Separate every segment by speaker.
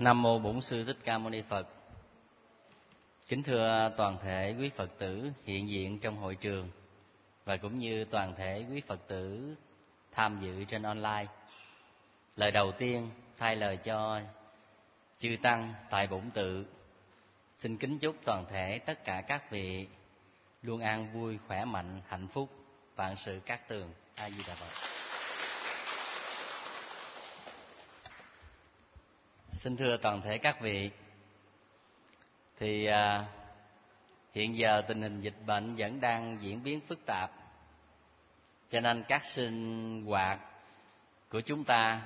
Speaker 1: Nam mô Bổn Sư Thích Ca Mâu Ni Phật. Kính thưa toàn thể quý Phật tử hiện diện trong hội trường và cũng như toàn thể quý Phật tử tham dự trên online. Lời đầu tiên thay lời cho chư tăng tại Bổn Tự, xin kính chúc toàn thể tất cả các vị luôn an vui, khỏe mạnh, hạnh phúc, vạn sự cát tường. A Di Đà Phật. Xin thưa toàn thể các vị, thì hiện giờ tình hình dịch bệnh vẫn đang diễn biến phức tạp, cho nên các sinh hoạt của chúng ta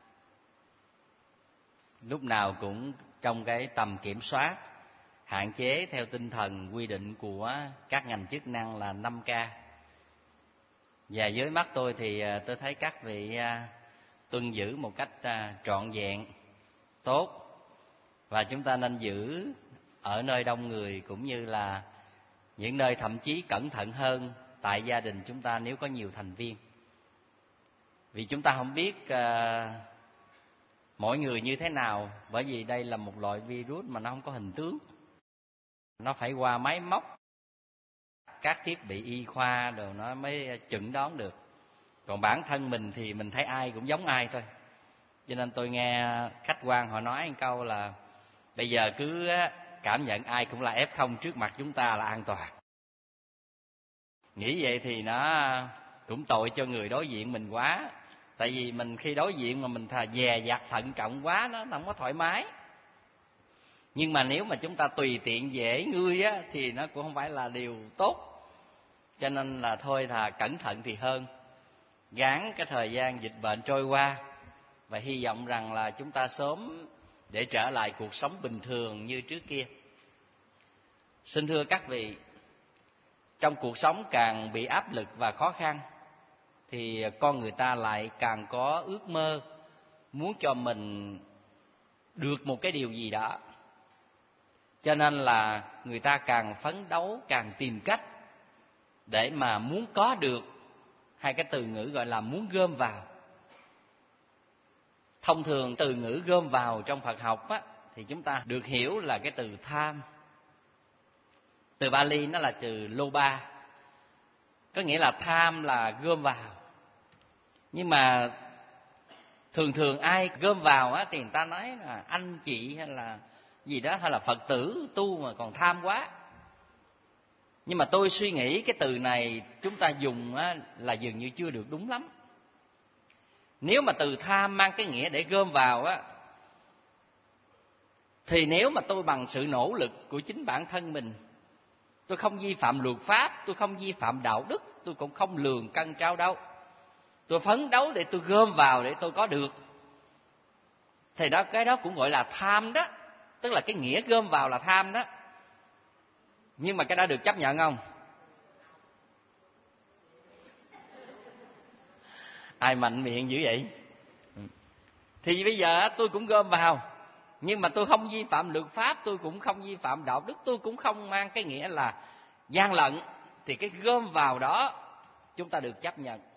Speaker 1: lúc nào cũng trong cái tầm kiểm soát, hạn chế theo tinh thần quy định của các ngành chức năng là 5K. Và với mắt tôi thì tôi thấy các vị tuân giữ một cách trọn vẹn, tốt, và chúng ta nên giữ ở nơi đông người cũng như là những nơi thậm chí cẩn thận hơn tại gia đình chúng ta nếu có nhiều thành viên. Vì chúng ta không biết mỗi người như thế nào, bởi vì đây là một loại virus mà nó không có hình tướng, nó phải qua máy móc, các thiết bị y khoa đồ nó mới chẩn đoán được. Còn bản thân mình thì mình thấy ai cũng giống ai thôi. Cho nên tôi nghe khách quan họ nói một câu là bây giờ cứ cảm nhận ai cũng là F0 trước mặt chúng ta là an toàn. Nghĩ vậy thì nó cũng tội cho người đối diện mình quá. Tại vì mình khi đối diện mà mình dè dặt thận trọng quá, nó không có thoải mái. Nhưng mà nếu mà chúng ta tùy tiện dễ ngươi á, thì nó cũng không phải là điều tốt. Cho nên là thôi cẩn thận thì hơn. Gán cái thời gian dịch bệnh trôi qua, và hy vọng rằng là chúng ta sớm để trở lại cuộc sống bình thường như trước kia. Xin thưa các vị, trong cuộc sống càng bị áp lực và khó khăn thì con người ta lại càng có ước mơ muốn cho mình được một cái điều gì đó. Cho nên là người ta càng phấn đấu, càng tìm cách để mà muốn có được, hay cái từ ngữ gọi là muốn gom vào. Thông thường từ ngữ gom vào trong Phật học á, thì chúng ta được hiểu là cái từ tham. Từ Bali nó là từ loba, có nghĩa là tham là gom vào. Nhưng mà thường ai gom vào á, thì người ta nói là anh chị hay là gì đó, hay là Phật tử tu mà còn tham quá. Nhưng mà tôi suy nghĩ cái từ này chúng ta dùng á, là dường như chưa được đúng lắm. Nếu mà từ tham mang cái nghĩa để gom vào á, thì nếu mà tôi bằng sự nỗ lực của chính bản thân mình, tôi không vi phạm luật pháp, tôi không vi phạm đạo đức, tôi cũng không lường cân trao đâu, tôi phấn đấu để tôi gom vào để tôi có được, thì cái đó cũng gọi là tham đó. Tức là cái nghĩa gom vào là tham đó. Nhưng mà cái đó được chấp nhận không? Ai mạnh miệng dữ vậy? Thì bây giờ tôi cũng gom vào, nhưng mà tôi không vi phạm luật pháp, tôi cũng không vi phạm đạo đức, tôi cũng không mang cái nghĩa là gian lận. Thì cái gom vào đó chúng ta được chấp nhận.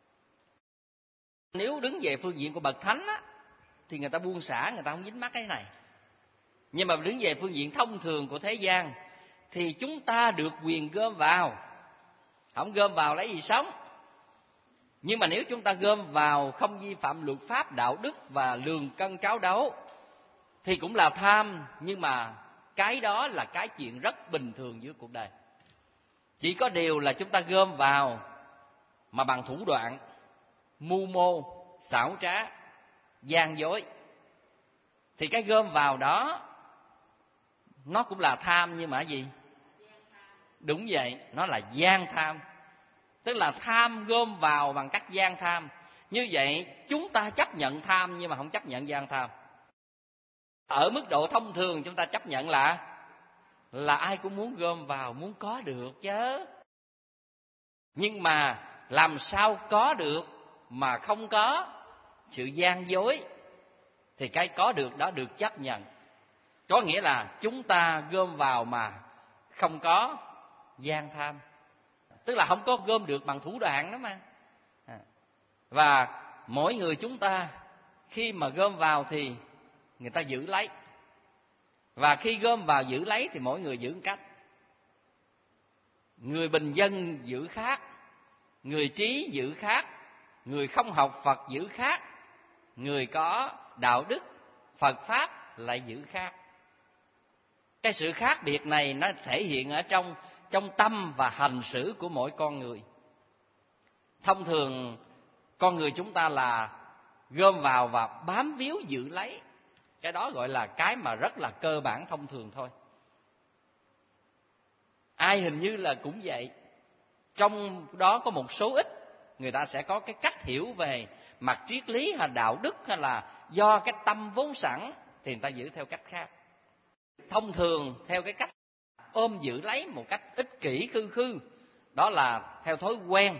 Speaker 1: Nếu đứng về phương diện của bậc thánh á, thì người ta buông xả, người ta không dính mắc cái này. Nhưng mà đứng về phương diện thông thường của thế gian thì chúng ta được quyền gom vào. Không gom vào lấy gì sống. Nhưng mà nếu chúng ta gom vào không vi phạm luật pháp, đạo đức và lường cân tráo đấu thì cũng là tham. Nhưng mà cái đó là cái chuyện rất bình thường giữa cuộc đời. Chỉ có điều là chúng ta gom vào mà bằng thủ đoạn mưu mô, xảo trá, gian dối. Thì cái gom vào đó nó cũng là tham, nhưng mà gì? Đúng vậy, nó là gian tham. Tức là tham gom vào bằng cách gian tham. Như vậy chúng ta chấp nhận tham nhưng mà không chấp nhận gian tham. Ở mức độ thông thường chúng ta chấp nhận là ai cũng muốn gom vào, muốn có được chứ. Nhưng mà làm sao có được mà không có sự gian dối, thì cái có được đó được chấp nhận. Có nghĩa là chúng ta gom vào mà không có gian tham. Tức là không có gom được bằng thủ đoạn đó mà. Và mỗi người chúng ta khi mà gom vào thì người ta giữ lấy. Và khi gom vào giữ lấy thì mỗi người giữ một cách. Người bình dân giữ khác, người trí giữ khác, người không học Phật giữ khác, người có đạo đức Phật Pháp lại giữ khác. Cái sự khác biệt này nó thể hiện ở trong tâm và hành xử của mỗi con người. Thông thường con người chúng ta là gom vào và bám víu giữ lấy. Cái đó gọi là cái mà rất là cơ bản thông thường thôi. Ai hình như là cũng vậy. Trong đó có một số ít người ta sẽ có cái cách hiểu về mặt triết lý hay đạo đức, hay là do cái tâm vốn sẵn thì người ta giữ theo cách khác. Thông thường theo cái cách ôm giữ lấy một cách ích kỷ khư khư, đó là theo thói quen.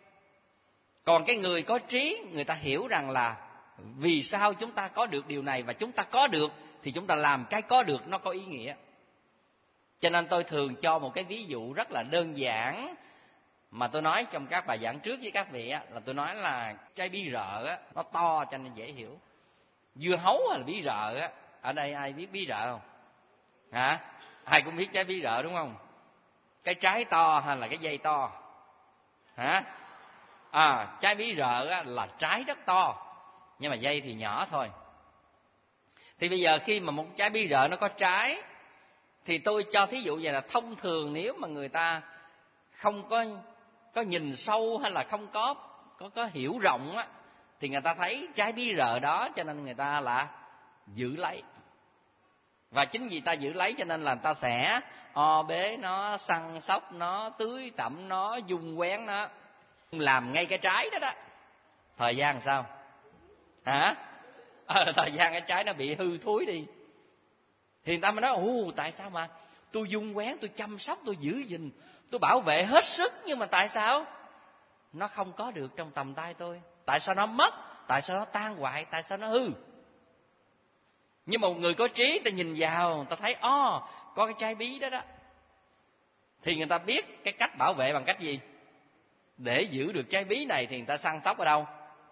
Speaker 1: Còn cái người có trí, người ta hiểu rằng là vì sao chúng ta có được điều này, và chúng ta có được thì chúng ta làm cái có được nó có ý nghĩa. Cho nên tôi thường cho một cái ví dụ rất là đơn giản mà tôi nói trong các bài giảng trước với các vị, là tôi nói là trái bí rợ nó to cho nên dễ hiểu. Dưa hấu hay là bí rợ? Ở đây ai biết bí rợ không? Hả? Ai cũng biết trái bí rợ đúng không? Cái trái to hay là cái dây to? Hả? Trái bí rợ là trái rất to, nhưng mà dây thì nhỏ thôi. Thì bây giờ khi mà một trái bí rợ nó có trái, thì tôi cho thí dụ vậy là thông thường nếu mà người ta không có nhìn sâu hay là không có hiểu rộng á, thì người ta thấy trái bí rợ đó cho nên người ta là giữ lấy. Và chính vì ta giữ lấy cho nên là người ta sẽ bế nó, săn sóc nó, tưới tẩm nó, dung quén nó, làm ngay cái trái đó đó. Thời gian sao? Hả? Thời gian cái trái nó bị hư thối đi, thì người ta mới nói tại sao mà tôi dung quén, tôi chăm sóc, tôi giữ gìn, tôi bảo vệ hết sức, nhưng mà tại sao nó không có được trong tầm tay tôi? Tại sao nó mất? Tại sao nó tan hoại? Tại sao nó hư? Nhưng mà một người có trí, ta nhìn vào, ta thấy có cái trái bí đó đó, thì người ta biết cái cách bảo vệ bằng cách gì. Để giữ được trái bí này thì người ta săn sóc ở đâu?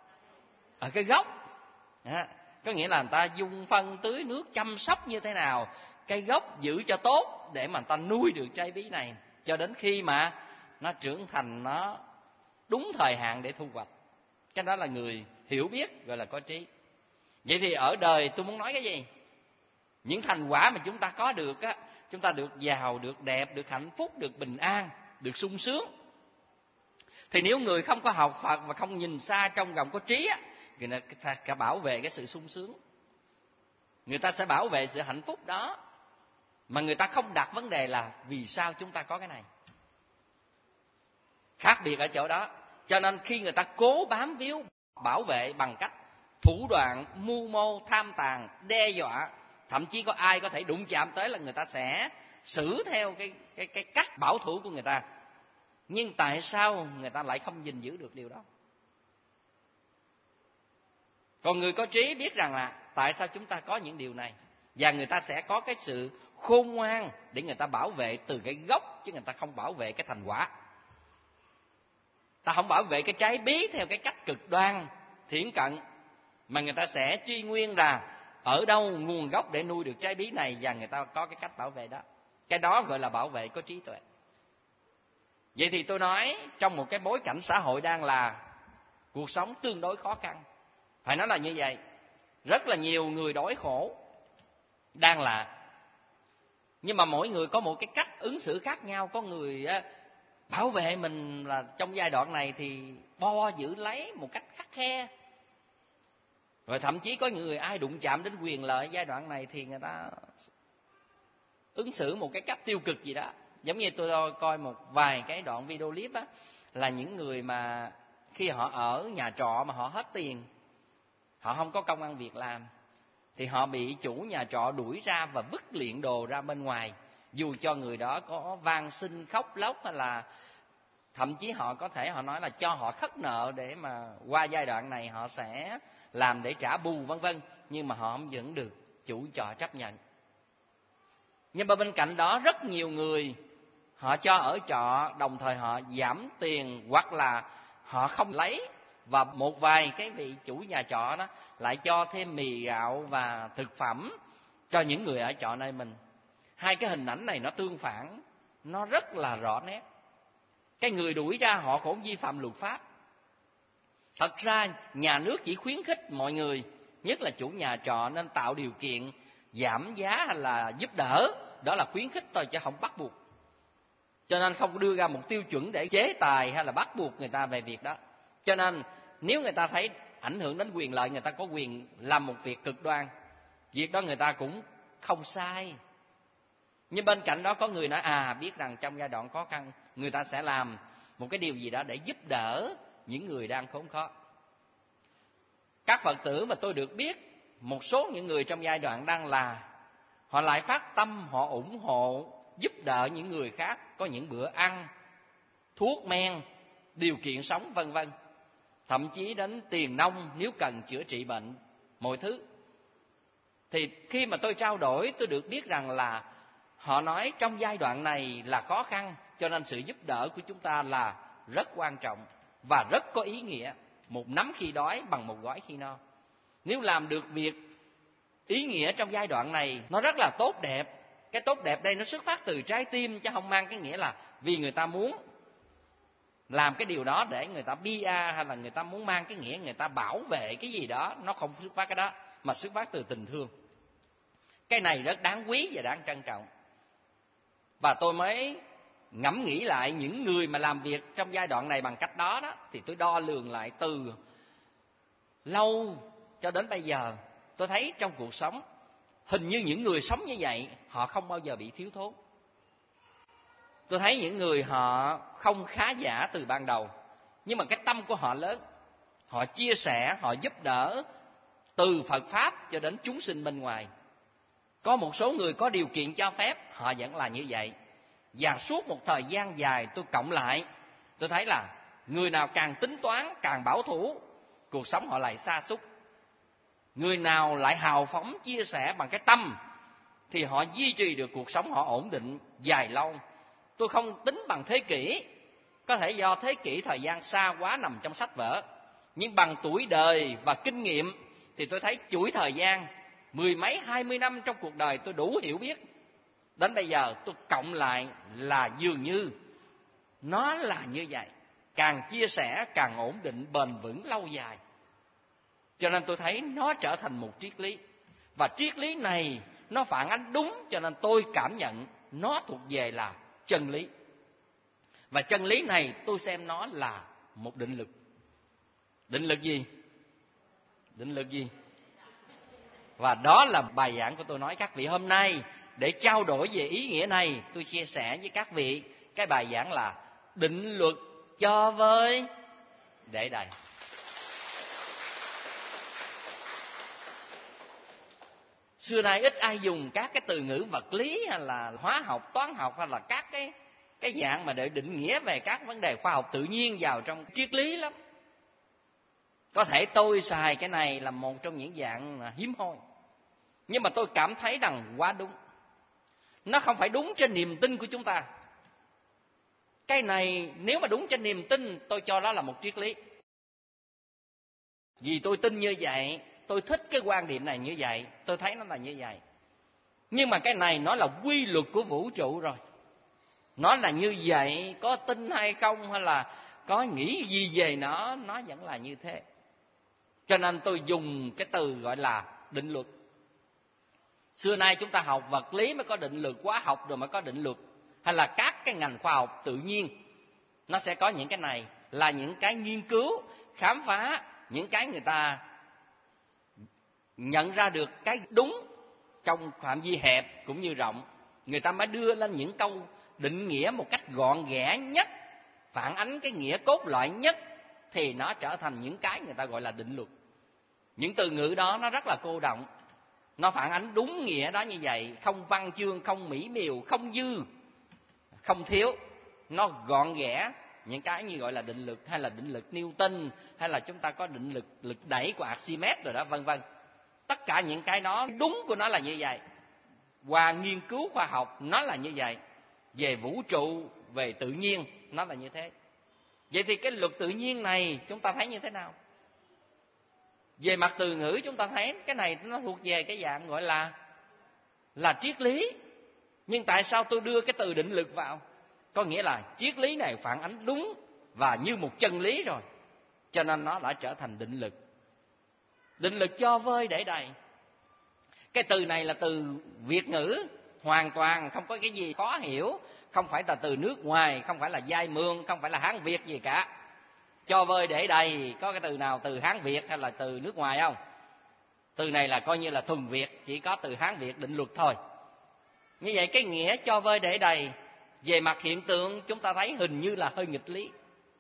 Speaker 1: Ở cái gốc. Có nghĩa là người ta dung phân tưới nước, chăm sóc như thế nào cây gốc giữ cho tốt, để mà người ta nuôi được trái bí này cho đến khi mà nó trưởng thành, nó đúng thời hạn để thu hoạch. Cái đó là người hiểu biết, gọi là có trí. Vậy thì ở đời tôi muốn nói cái gì? Những thành quả mà chúng ta có được á, chúng ta được giàu, được đẹp, được hạnh phúc, được bình an, được sung sướng. Thì nếu người không có học Phật và không nhìn xa trong gọng có trí á, người ta bảo vệ cái sự sung sướng, người ta sẽ bảo vệ sự hạnh phúc đó, mà người ta không đặt vấn đề là vì sao chúng ta có cái này. Khác biệt ở chỗ đó. Cho nên khi người ta cố bám víu bảo vệ bằng cách thủ đoạn mưu mô, tham tàn, đe dọa, thậm chí có ai có thể đụng chạm tới là người ta sẽ xử theo cái cách bảo thủ của người ta. Nhưng tại sao người ta lại không gìn giữ được điều đó? Còn người có trí biết rằng là tại sao chúng ta có những điều này, và người ta sẽ có cái sự khôn ngoan để người ta bảo vệ từ cái gốc, chứ người ta không bảo vệ cái thành quả. Ta không bảo vệ cái trái bí theo cái cách cực đoan, thiển cận, mà người ta sẽ truy nguyên là ở đâu nguồn gốc để nuôi được trái bí này, và người ta có cái cách bảo vệ đó. Cái đó gọi là bảo vệ có trí tuệ. Vậy thì tôi nói trong một cái bối cảnh xã hội đang là cuộc sống tương đối khó khăn, phải nói là như vậy, rất là nhiều người đói khổ đang là, nhưng mà mỗi người có một cái cách ứng xử khác nhau. Có người bảo vệ mình là trong giai đoạn này thì giữ lấy một cách khắt khe, rồi thậm chí có những người ai đụng chạm đến quyền lợi giai đoạn này thì người ta ứng xử một cái cách tiêu cực gì đó. Giống như tôi coi một vài cái đoạn video clip á, là những người mà khi họ ở nhà trọ mà họ hết tiền, họ không có công ăn việc làm, thì họ bị chủ nhà trọ đuổi ra và vứt liệng đồ ra bên ngoài, dù cho người đó có van xin khóc lóc, hay là thậm chí họ có thể họ nói là cho họ khất nợ để mà qua giai đoạn này họ sẽ làm để trả bù vân vân, nhưng mà họ không vẫn được chủ trọ chấp nhận. Nhưng mà bên cạnh đó rất nhiều người họ cho ở trọ, đồng thời họ giảm tiền, hoặc là họ không lấy, và một vài cái vị chủ nhà trọ đó lại cho thêm mì gạo và thực phẩm cho những người ở trọ nơi mình. Hai cái hình ảnh này nó tương phản, nó rất là rõ nét. Cái người đuổi ra họ cũng vi phạm luật pháp. Thật ra nhà nước chỉ khuyến khích mọi người, nhất là chủ nhà trọ, nên tạo điều kiện giảm giá hay là giúp đỡ. Đó là khuyến khích thôi chứ không bắt buộc. Cho nên không đưa ra một tiêu chuẩn để chế tài hay là bắt buộc người ta về việc đó. Cho nên nếu người ta thấy ảnh hưởng đến quyền lợi, người ta có quyền làm một việc cực đoan, việc đó người ta cũng không sai. Nhưng bên cạnh đó có người nói biết rằng trong giai đoạn khó khăn người ta sẽ làm một cái điều gì đó để giúp đỡ những người đang khốn khó. Các Phật tử mà tôi được biết, một số những người trong giai đoạn đang họ lại phát tâm, họ ủng hộ giúp đỡ những người khác có những bữa ăn, thuốc men, điều kiện sống vân vân, thậm chí đến tiền nong nếu cần chữa trị bệnh, mọi thứ. Thì khi mà tôi trao đổi, tôi được biết rằng là họ nói trong giai đoạn này là khó khăn, cho nên sự giúp đỡ của chúng ta là rất quan trọng và rất có ý nghĩa. Một nắm khi đói bằng một gói khi no. Nếu làm được việc ý nghĩa trong giai đoạn này, nó rất là tốt đẹp. Cái tốt đẹp đây nó xuất phát từ trái tim, chứ không mang cái nghĩa là vì người ta muốn làm cái điều đó để người ta PR, hay là người ta muốn mang cái nghĩa người ta bảo vệ cái gì đó. Nó không xuất phát cái đó, mà xuất phát từ tình thương. Cái này rất đáng quý và đáng trân trọng. Và tôi mới ngẫm nghĩ lại những người mà làm việc trong giai đoạn này bằng cách đó thì tôi đo lường lại từ lâu cho đến bây giờ. Tôi thấy trong cuộc sống, hình như những người sống như vậy họ không bao giờ bị thiếu thốn. Tôi thấy những người họ không khá giả từ ban đầu, nhưng mà cái tâm của họ lớn. Họ chia sẻ, họ giúp đỡ từ Phật Pháp cho đến chúng sinh bên ngoài. Có một số người có điều kiện cho phép, họ vẫn là như vậy. Và suốt một thời gian dài tôi cộng lại, tôi thấy là người nào càng tính toán, càng bảo thủ, cuộc sống họ lại sa sút. Người nào lại hào phóng chia sẻ bằng cái tâm thì họ duy trì được cuộc sống họ ổn định dài lâu. Tôi không tính bằng thế kỷ, có thể do thế kỷ thời gian xa quá nằm trong sách vở, nhưng bằng tuổi đời và kinh nghiệm thì tôi thấy chuỗi thời gian 10 mấy 20 năm trong cuộc đời tôi đủ hiểu biết. Đến bây giờ tôi cộng lại là dường như nó là như vậy. Càng chia sẻ càng ổn định, bền vững, lâu dài. Cho nên tôi thấy nó trở thành một triết lý. Và triết lý này nó phản ánh đúng, cho nên tôi cảm nhận nó thuộc về là chân lý. Và chân lý này tôi xem nó là một định lực. Định lực gì? Định lực gì? Và đó là bài giảng của tôi nói các vị hôm nay. Để trao đổi về ý nghĩa này, tôi chia sẻ với các vị cái bài giảng là định luật cho với để đây. Xưa nay ít ai dùng các cái từ ngữ vật lý hay là hóa học, toán học hay là các cái dạng mà để định nghĩa về các vấn đề khoa học tự nhiên vào trong triết lý lắm. Có thể tôi xài cái này là một trong những dạng hiếm hoi, nhưng mà tôi cảm thấy rằng quá đúng. Nó không phải đúng trên niềm tin của chúng ta. Cái này nếu mà đúng trên niềm tin, tôi cho đó là một triết lý. Vì tôi tin như vậy, tôi thích cái quan điểm này như vậy, tôi thấy nó là như vậy. Nhưng mà cái này nó là quy luật của vũ trụ rồi. Nó là như vậy, có tin hay không hay là có nghĩ gì về nó vẫn là như thế. Cho nên tôi dùng cái từ gọi là định luật. Xưa nay chúng ta học vật lý mới có định luật, hóa học rồi mới có định luật, hay là các cái ngành khoa học tự nhiên. Nó sẽ có những cái này là những cái nghiên cứu, khám phá, những cái người ta nhận ra được cái đúng trong phạm vi hẹp cũng như rộng. Người ta mới đưa lên những câu định nghĩa một cách gọn ghẽ nhất, phản ánh cái nghĩa cốt lõi nhất, thì nó trở thành những cái người ta gọi là định luật. Những từ ngữ đó nó rất là cô đọng, nó phản ánh đúng nghĩa đó như vậy, không văn chương, không mỹ miều, không dư, không thiếu. Nó gọn ghẽ những cái như gọi là định lực, hay là định lực Newton, hay là chúng ta có định lực lực đẩy của Archimedes rồi đó, vân vân. Tất cả những cái đó đúng của nó là như vậy. Qua nghiên cứu khoa học nó là như vậy. Về vũ trụ, về tự nhiên nó là như thế. Vậy thì cái luật tự nhiên này chúng ta thấy như thế nào? Về mặt từ ngữ chúng ta thấy cái này nó thuộc về cái dạng gọi là triết lý. Nhưng tại sao tôi đưa cái từ định lực vào? Có nghĩa là triết lý này phản ánh đúng và như một chân lý rồi, cho nên nó đã trở thành định lực. Định lực cho vơi để đầy. Cái từ này là từ Việt ngữ, hoàn toàn không có cái gì khó hiểu, không phải là từ nước ngoài, không phải là giai mương, không phải là Hán Việt gì cả. Cho vơi để đầy, có cái từ nào từ Hán Việt hay là từ nước ngoài không? Từ này là coi như là thuần Việt, chỉ có từ Hán Việt định luật thôi. Như vậy cái nghĩa cho vơi để đầy về mặt hiện tượng chúng ta thấy hình như là hơi nghịch lý.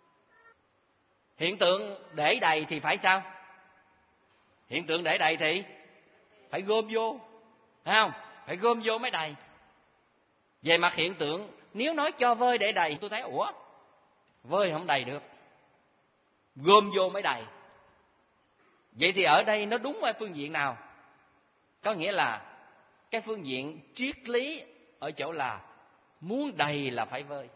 Speaker 1: Hiện tượng để đầy thì phải sao? Hiện tượng để đầy thì phải gom vô, phải không? Phải gom vô mới đầy. Về mặt hiện tượng nếu nói cho vơi để đầy, tôi thấy vơi không đầy được, gom vô mới đầy. Vậy thì ở đây nó đúng ở phương diện nào? Có nghĩa là cái phương diện triết lý ở chỗ là muốn đầy là phải vơi.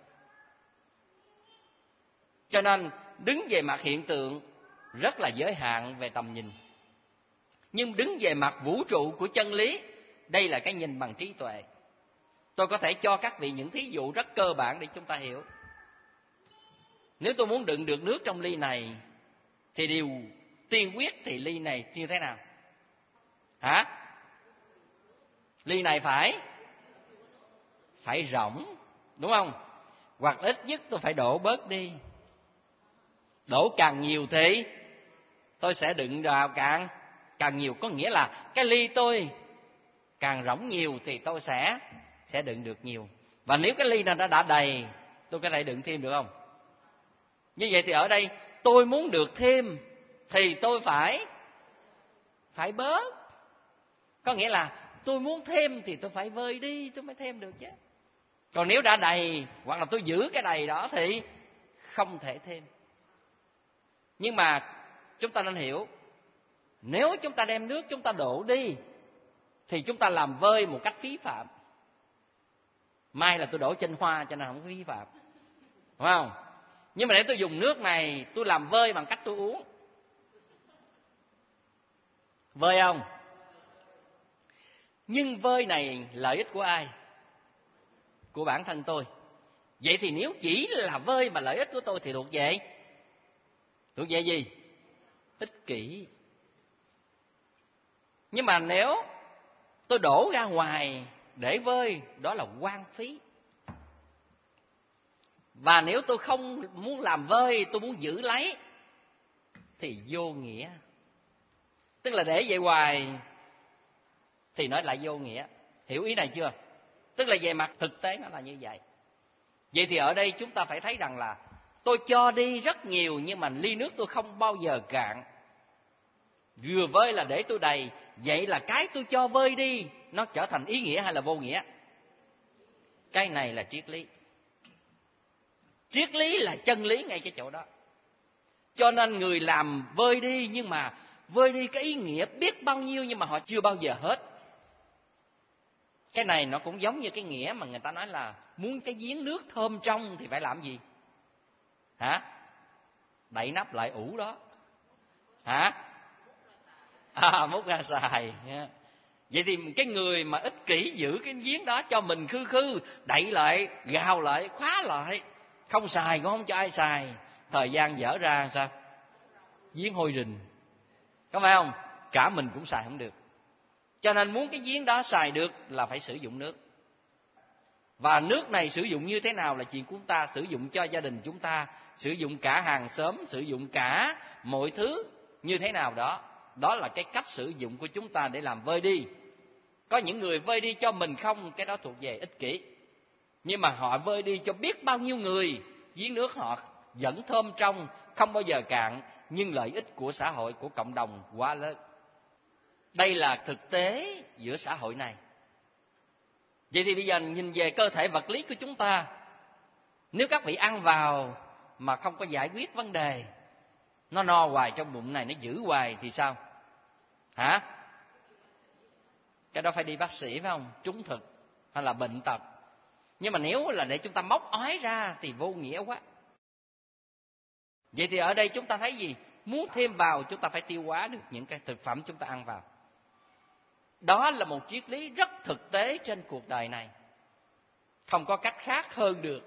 Speaker 1: Cho nên đứng về mặt hiện tượng rất là giới hạn về tầm nhìn. Nhưng đứng về mặt vũ trụ của chân lý, đây là cái nhìn bằng trí tuệ. Tôi có thể cho các vị những thí dụ rất cơ bản để chúng ta hiểu. Nếu tôi muốn đựng được nước trong ly này thì điều tiên quyết thì ly này như thế nào? Hả? Ly này phải rỗng, đúng không? Hoặc ít nhất tôi phải đổ bớt đi. Đổ càng nhiều thì tôi sẽ đựng vào càng nhiều. Có nghĩa là cái ly tôi càng rỗng nhiều thì tôi sẽ đựng được nhiều. Và nếu cái ly này nó đã đầy, tôi có thể đựng thêm được không? Như vậy thì ở đây tôi muốn được thêm thì tôi phải bớt. Có nghĩa là tôi muốn thêm thì tôi phải vơi đi tôi mới thêm được chứ. Còn nếu đã đầy hoặc là tôi giữ cái đầy đó thì không thể thêm. Nhưng mà chúng ta nên hiểu, nếu chúng ta đem nước chúng ta đổ đi thì chúng ta làm vơi một cách phí phạm. May là tôi đổ trên hoa cho nên không phí phạm, đúng không? Nhưng mà để tôi dùng nước này tôi làm vơi bằng cách tôi uống, vơi không? Nhưng vơi này lợi ích của ai? Của bản thân tôi. Vậy thì nếu chỉ là vơi mà lợi ích của tôi thì thuộc về gì? Ích kỷ. Nhưng mà nếu tôi đổ ra ngoài để vơi, đó là hoang phí. Và nếu tôi không muốn làm vơi, tôi muốn giữ lấy thì vô nghĩa. Tức là để vậy hoài thì nói lại vô nghĩa. Hiểu ý này chưa? Tức là về mặt thực tế nó là như vậy. Vậy thì ở đây chúng ta phải thấy rằng là tôi cho đi rất nhiều nhưng mà ly nước tôi không bao giờ cạn. Vừa vơi là để tôi đầy. Vậy là cái tôi cho vơi đi nó trở thành ý nghĩa hay là vô nghĩa? Cái này là triết lý. Triết lý là chân lý ngay cái chỗ đó. Cho nên người làm vơi đi, nhưng mà vơi đi cái ý nghĩa biết bao nhiêu nhưng mà họ chưa bao giờ hết. Cái này nó cũng giống như cái nghĩa mà người ta nói là muốn cái giếng nước thơm trong thì phải làm gì? Hả? Đậy nắp lại ủ đó. Hả? Múc ra xài. Vậy thì cái người mà ích kỷ giữ cái giếng đó cho mình khư đậy lại, gào lại, khóa lại, không xài cũng không cho ai xài, thời gian dở ra sao? Giếng hôi rình, có phải không? Cả mình cũng xài không được. Cho nên muốn cái giếng đó xài được là phải sử dụng nước. Và nước này sử dụng như thế nào là chuyện của chúng ta. Sử dụng cho gia đình chúng ta, sử dụng cả hàng xóm, sử dụng cả mọi thứ như thế nào đó. Đó là cái cách sử dụng của chúng ta để làm vơi đi. Có những người vơi đi cho mình không, cái đó thuộc về ích kỷ. Nhưng mà họ vơi đi cho biết bao nhiêu người, giếng nước họ vẫn thơm trong, không bao giờ cạn. Nhưng lợi ích của xã hội, của cộng đồng quá lớn. Đây là thực tế giữa xã hội này. Vậy thì bây giờ nhìn về cơ thể vật lý của chúng ta. Nếu các vị ăn vào mà không có giải quyết vấn đề, nó no hoài trong bụng này, nó giữ hoài thì sao? Hả? Cái đó phải đi bác sĩ phải không? Trúng thực hay là bệnh tật. Nhưng mà nếu là để chúng ta móc ói ra thì vô nghĩa quá. Vậy thì ở đây chúng ta thấy gì? Muốn thêm vào chúng ta phải tiêu hóa được những cái thực phẩm chúng ta ăn vào. Đó là một triết lý rất thực tế trên cuộc đời này, không có cách khác hơn được.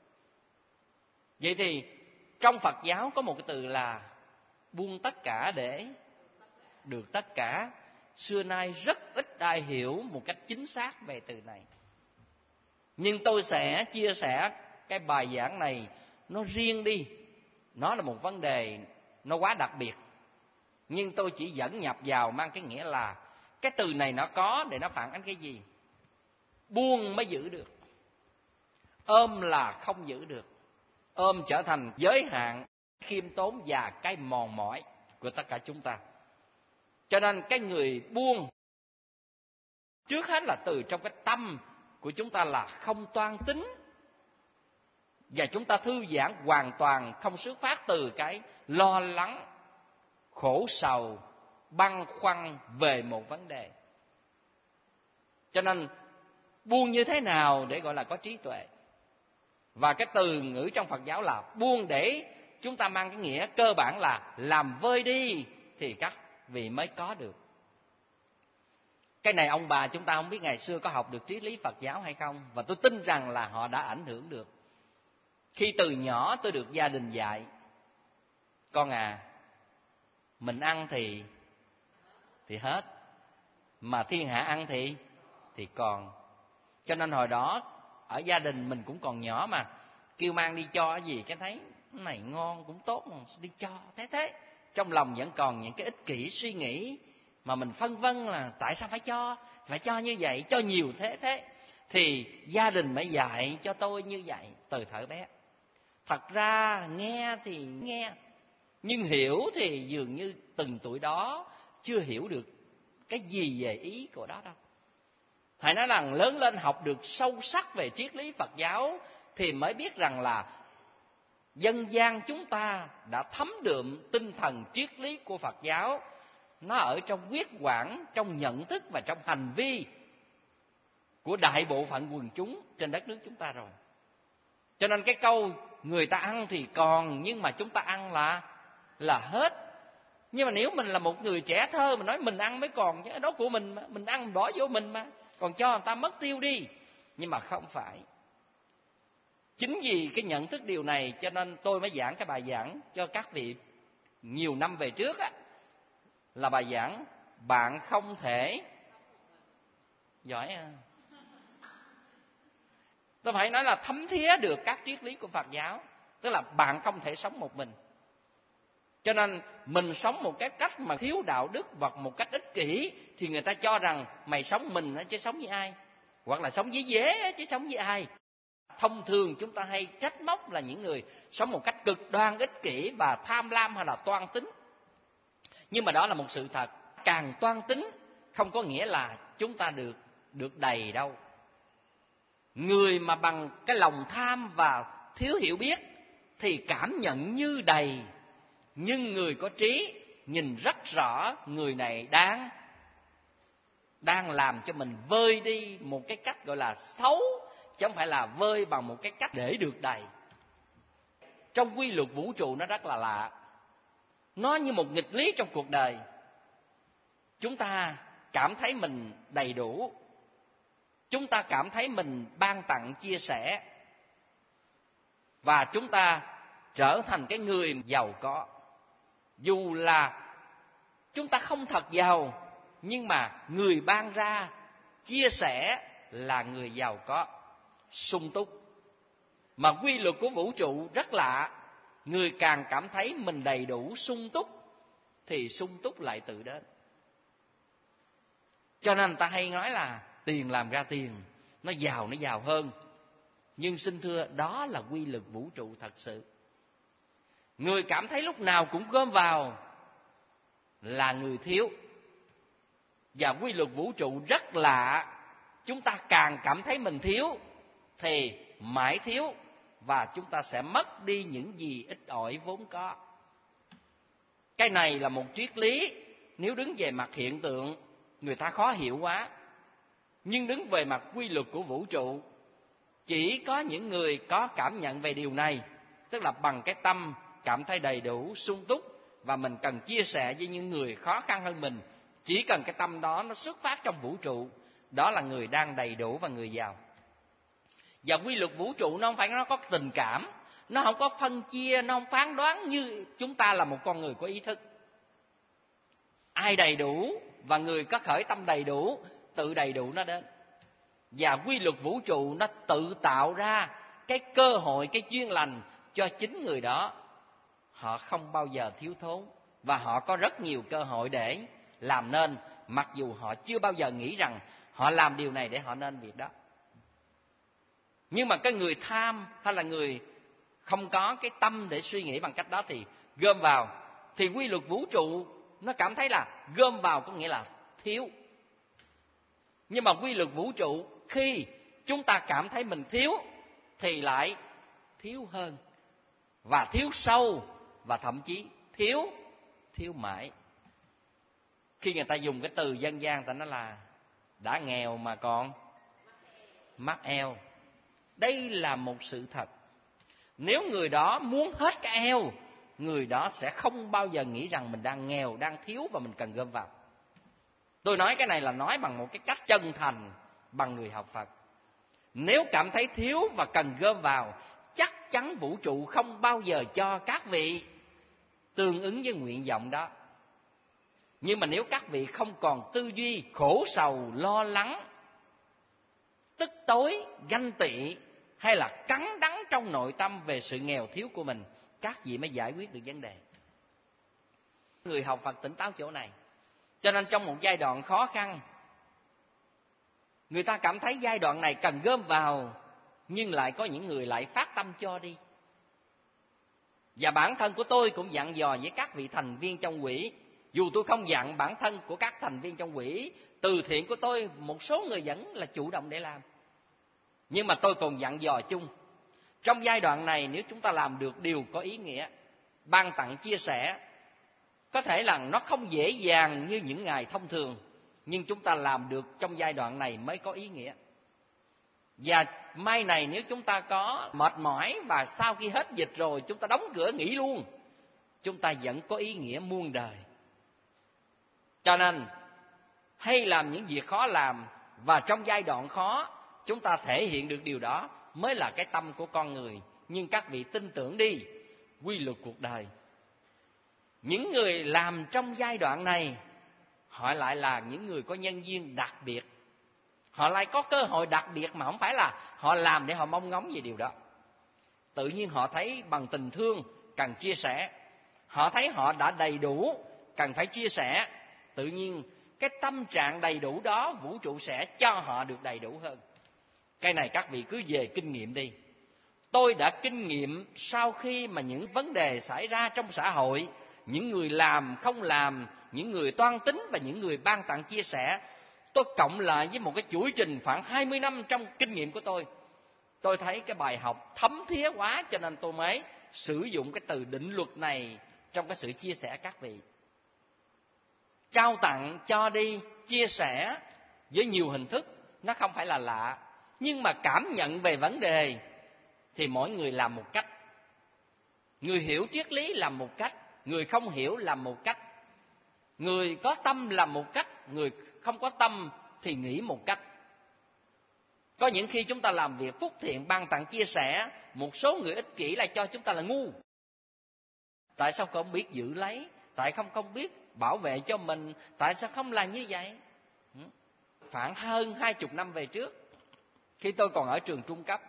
Speaker 1: Vậy thì trong Phật giáo có một cái từ là buông tất cả để được tất cả. Xưa nay rất ít ai hiểu một cách chính xác về từ này. Nhưng tôi sẽ chia sẻ cái bài giảng này nó riêng đi. Nó là một vấn đề nó quá đặc biệt. Nhưng tôi chỉ dẫn nhập vào mang cái nghĩa là cái từ này nó có để nó phản ánh cái gì? Buông mới giữ được. Ôm là không giữ được. Ôm trở thành giới hạn, khiêm tốn và cái mòn mỏi của tất cả chúng ta. Cho nên cái người buông trước hết là từ trong cái tâm của chúng ta là không toan tính. Và chúng ta thư giãn hoàn toàn không xuất phát từ cái lo lắng, khổ sầu, băn khoăn về một vấn đề. Cho nên buông như thế nào để gọi là có trí tuệ? Và cái từ ngữ trong Phật giáo là buông để chúng ta mang cái nghĩa cơ bản là làm vơi đi thì các vị mới có được. Cái này ông bà chúng ta không biết ngày xưa có học được triết lý Phật giáo hay không. Và tôi tin rằng là họ đã ảnh hưởng được. Khi từ nhỏ tôi được gia đình dạy, con à, mình ăn thì hết, mà thiên hạ ăn thì còn. Cho nên hồi đó ở gia đình mình cũng còn nhỏ mà, kêu mang đi cho cái gì cái thấy cái này ngon cũng tốt mà đi cho thế. Trong lòng vẫn còn những cái ích kỷ suy nghĩ mà mình phân vân là tại sao phải cho như vậy, cho nhiều thế. Thì gia đình mới dạy cho tôi như vậy từ thuở bé. Thật ra nghe thì nghe, nhưng hiểu thì dường như từng tuổi đó chưa hiểu được cái gì về ý của đó đâu. Phải nói rằng lớn lên học được sâu sắc về triết lý Phật giáo thì mới biết rằng là dân gian chúng ta đã thấm đượm tinh thần triết lý của Phật giáo. Nó ở trong huyết quản, trong nhận thức và trong hành vi của đại bộ phận quần chúng trên đất nước chúng ta rồi. Cho nên cái câu người ta ăn thì còn, nhưng mà chúng ta ăn là hết. Nhưng mà nếu mình là một người trẻ thơ, mình nói mình ăn mới còn, chứ đó của mình mà, mình ăn mình bỏ vô mình mà, còn cho người ta mất tiêu đi. Nhưng mà không phải. Chính vì cái nhận thức điều này cho nên tôi mới giảng cái bài giảng cho các vị nhiều năm về trước á, là bài giảng bạn không thể. Giỏi à. Tôi phải nói là thấm thía được các triết lý của Phật giáo. Tức là bạn không thể sống một mình. Cho nên mình sống một cái cách mà thiếu đạo đức và một cách ích kỷ thì người ta cho rằng mày sống mình chứ sống với ai, hoặc là sống với dế chứ sống với ai. Thông thường chúng ta hay trách móc là những người sống một cách cực đoan ích kỷ và tham lam hay là toan tính. Nhưng mà đó là một sự thật. Càng toan tính không có nghĩa là chúng ta được đầy đâu. Người mà bằng cái lòng tham và thiếu hiểu biết thì cảm nhận như đầy. Nhưng người có trí nhìn rất rõ người này đang làm cho mình vơi đi một cái cách gọi là xấu, chứ không phải là vơi bằng một cái cách để được đầy. Trong quy luật vũ trụ nó rất là lạ. Nó như một nghịch lý trong cuộc đời. Chúng ta cảm thấy mình đầy đủ. Chúng ta cảm thấy mình ban tặng chia sẻ. Và chúng ta trở thành cái người giàu có. Dù là chúng ta không thật giàu, nhưng mà người ban ra, chia sẻ là người giàu có, sung túc. Mà quy luật của vũ trụ rất lạ. Người càng cảm thấy mình đầy đủ sung túc thì sung túc lại tự đến. Cho nên ta hay nói là tiền làm ra tiền, nó giàu hơn. Nhưng xin thưa, đó là quy luật vũ trụ thật sự. Người cảm thấy lúc nào cũng gom vào là người thiếu. Và quy luật vũ trụ rất lạ. Chúng ta càng cảm thấy mình thiếu thì mãi thiếu, và chúng ta sẽ mất đi những gì ít ỏi vốn có. Cái này là một triết lý, nếu đứng về mặt hiện tượng người ta khó hiểu quá. Nhưng đứng về mặt quy luật của vũ trụ, chỉ có những người có cảm nhận về điều này, tức là bằng cái tâm cảm thấy đầy đủ, sung túc, và mình cần chia sẻ với những người khó khăn hơn mình. Chỉ cần cái tâm đó nó xuất phát trong vũ trụ, đó là người đang đầy đủ và người giàu. Và quy luật vũ trụ nó không phải nó có tình cảm, nó không có phân chia, nó không phán đoán như chúng ta là một con người có ý thức. Ai đầy đủ và người có khởi tâm đầy đủ, tự đầy đủ nó đến. Và quy luật vũ trụ nó tự tạo ra cái cơ hội, cái duyên lành cho chính người đó. Họ không bao giờ thiếu thốn, và họ có rất nhiều cơ hội để làm nên, mặc dù họ chưa bao giờ nghĩ rằng họ làm điều này để họ nên việc đó. Nhưng mà cái người tham hay là người không có cái tâm để suy nghĩ bằng cách đó thì gom vào, thì quy luật vũ trụ nó cảm thấy là gom vào có nghĩa là thiếu. Nhưng mà quy luật vũ trụ khi chúng ta cảm thấy mình thiếu thì lại thiếu hơn, và thiếu sâu, và thậm chí thiếu mãi. Khi người ta dùng cái từ dân gian, ta nói là đã nghèo mà còn mắc eo. Đây là một sự thật. Nếu người đó muốn hết cái eo, người đó sẽ không bao giờ nghĩ rằng mình đang nghèo, đang thiếu và mình cần gom vào. Tôi nói cái này là nói bằng một cái cách chân thành, bằng người học Phật. Nếu cảm thấy thiếu và cần gom vào, chắc chắn vũ trụ không bao giờ cho các vị tương ứng với nguyện vọng đó. Nhưng mà nếu các vị không còn tư duy khổ sầu, lo lắng, tức tối, ganh tị, hay là cắn đắng trong nội tâm về sự nghèo thiếu của mình, các vị mới giải quyết được vấn đề. Người học Phật tỉnh táo chỗ này. Cho nên trong một giai đoạn khó khăn, người ta cảm thấy giai đoạn này cần gom vào, nhưng lại có những người lại phát tâm cho đi. Và bản thân của tôi cũng dặn dò với các vị thành viên trong quỹ, dù tôi không dặn bản thân của các thành viên trong quỹ từ thiện của tôi, một số người vẫn là chủ động để làm. Nhưng mà tôi còn dặn dò chung, trong giai đoạn này nếu chúng ta làm được điều có ý nghĩa, ban tặng chia sẻ, có thể là nó không dễ dàng như những ngày thông thường, nhưng chúng ta làm được trong giai đoạn này mới có ý nghĩa. Và mai này nếu chúng ta có mệt mỏi và sau khi hết dịch rồi chúng ta đóng cửa nghỉ luôn, chúng ta vẫn có ý nghĩa muôn đời. Cho nên hay làm những việc khó làm, và trong giai đoạn khó chúng ta thể hiện được điều đó mới là cái tâm của con người. Nhưng các vị tin tưởng đi, quy luật cuộc đời, những người làm trong giai đoạn này, họ lại là những người có nhân duyên đặc biệt. Họ lại có cơ hội đặc biệt mà không phải là họ làm để họ mong ngóng về điều đó. Tự nhiên họ thấy bằng tình thương cần chia sẻ, họ thấy họ đã đầy đủ cần phải chia sẻ. Tự nhiên cái tâm trạng đầy đủ đó vũ trụ sẽ cho họ được đầy đủ hơn. Cái này các vị cứ về kinh nghiệm đi. Tôi đã kinh nghiệm sau khi mà những vấn đề xảy ra trong xã hội, những người làm không làm, những người toan tính và những người ban tặng chia sẻ, tôi cộng lại với một cái chuỗi trình khoảng 20 năm trong kinh nghiệm của tôi thấy cái bài học thấm thía quá, cho nên tôi mới sử dụng cái từ định luật này trong cái sự chia sẻ các vị. Trao tặng, cho đi, chia sẻ với nhiều hình thức, nó không phải là lạ. Nhưng mà cảm nhận về vấn đề thì mỗi người làm một cách. Người hiểu triết lý làm một cách, người không hiểu làm một cách. Người có tâm làm một cách, người không có tâm thì nghĩ một cách. Có những khi chúng ta làm việc phúc thiện, ban tặng chia sẻ, một số người ích kỷ lại cho chúng ta là ngu. Tại sao không biết giữ lấy? Tại không biết bảo vệ cho mình? Tại sao không làm như vậy? Khoảng hơn 20 năm về trước, khi tôi còn ở trường trung cấp,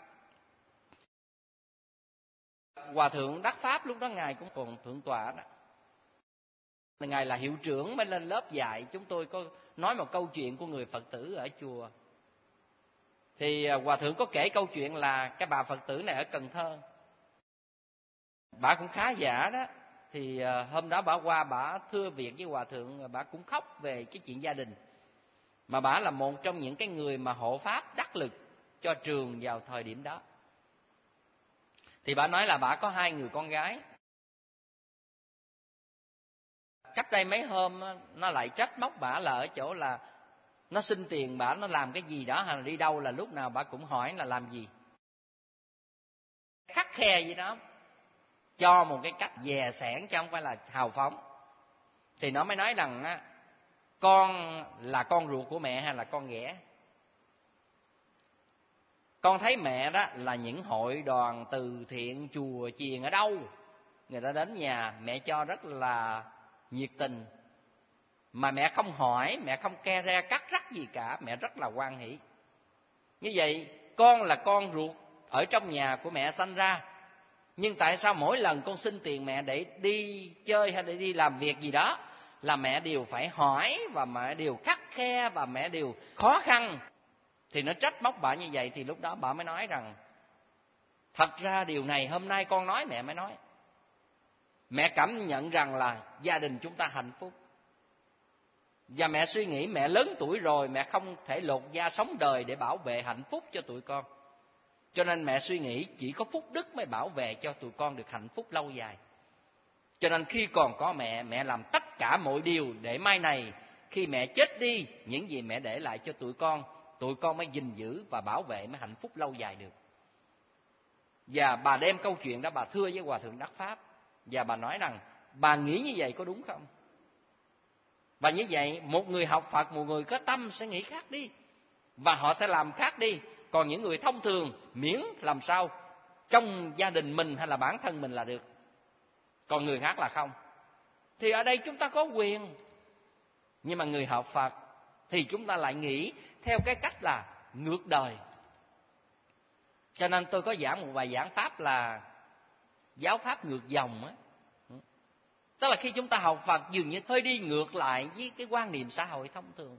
Speaker 1: Hòa thượng Đắc Pháp lúc đó ngài cũng còn thượng tọa đó. Ngài là hiệu trưởng mới lên lớp dạy. Chúng tôi có nói một câu chuyện của người Phật tử ở chùa. Thì Hòa thượng có kể câu chuyện là cái bà Phật tử này ở Cần Thơ, bà cũng khá giả đó. Thì hôm đó bà qua, bà thưa việc với Hòa thượng, bà cũng khóc về cái chuyện gia đình. Mà bà là một trong những cái người mà hộ pháp đắc lực cho trường vào thời điểm đó. Thì bà nói là bà có 2 người con gái. Cách đây mấy hôm nó lại trách móc bà là ở chỗ là nó xin tiền bà, nó làm cái gì đó hay là đi đâu là lúc nào bà cũng hỏi là làm gì. Khắt khe vậy đó. cho một cái cách dè sẻn chứ không phải là hào phóng, thì nó mới nói rằng á, con là con ruột của mẹ hay là con ghẻ. Con thấy mẹ đó là những hội đoàn từ thiện, chùa chiền ở đâu người ta đến nhà, mẹ cho rất là nhiệt tình, mà mẹ không hỏi, mẹ không ke re cắt rắc gì cả, mẹ rất là hoan hỷ. Như vậy con là con ruột ở trong nhà của mẹ sanh ra, nhưng tại sao mỗi lần con xin tiền mẹ để đi chơi hay để đi làm việc gì đó là mẹ đều phải hỏi, và mẹ đều khắt khe, và mẹ đều khó khăn? Thì nó trách móc bà như vậy. Thì lúc đó bà mới nói rằng thật ra điều này hôm nay con nói mẹ mới nói. Mẹ cảm nhận rằng là gia đình chúng ta hạnh phúc, và mẹ suy nghĩ mẹ lớn tuổi rồi, mẹ không thể lột da sống đời để bảo vệ hạnh phúc cho tụi con. Cho nên mẹ suy nghĩ chỉ có phúc đức mới bảo vệ cho tụi con được hạnh phúc lâu dài. Cho nên khi còn có mẹ, mẹ làm tất cả mọi điều để mai này khi mẹ chết đi, những gì mẹ để lại cho tụi con mới gìn giữ và bảo vệ, mới hạnh phúc lâu dài được. Và bà đem câu chuyện đó bà thưa với Hòa Thượng Đắc Pháp, và bà nói rằng bà nghĩ như vậy có đúng không? Và như vậy một người học Phật, một người có tâm sẽ nghĩ khác đi, và họ sẽ làm khác đi. Còn những người thông thường miễn làm sao trong gia đình mình hay là bản thân mình là được, còn người khác là không. Thì ở đây chúng ta có quyền, nhưng mà người học Phật thì chúng ta lại nghĩ theo cái cách là ngược đời. Cho nên tôi có giảng một bài giảng pháp là giáo pháp ngược dòng á. Tức là khi chúng ta học Phật dường như hơi đi ngược lại với cái quan niệm xã hội thông thường.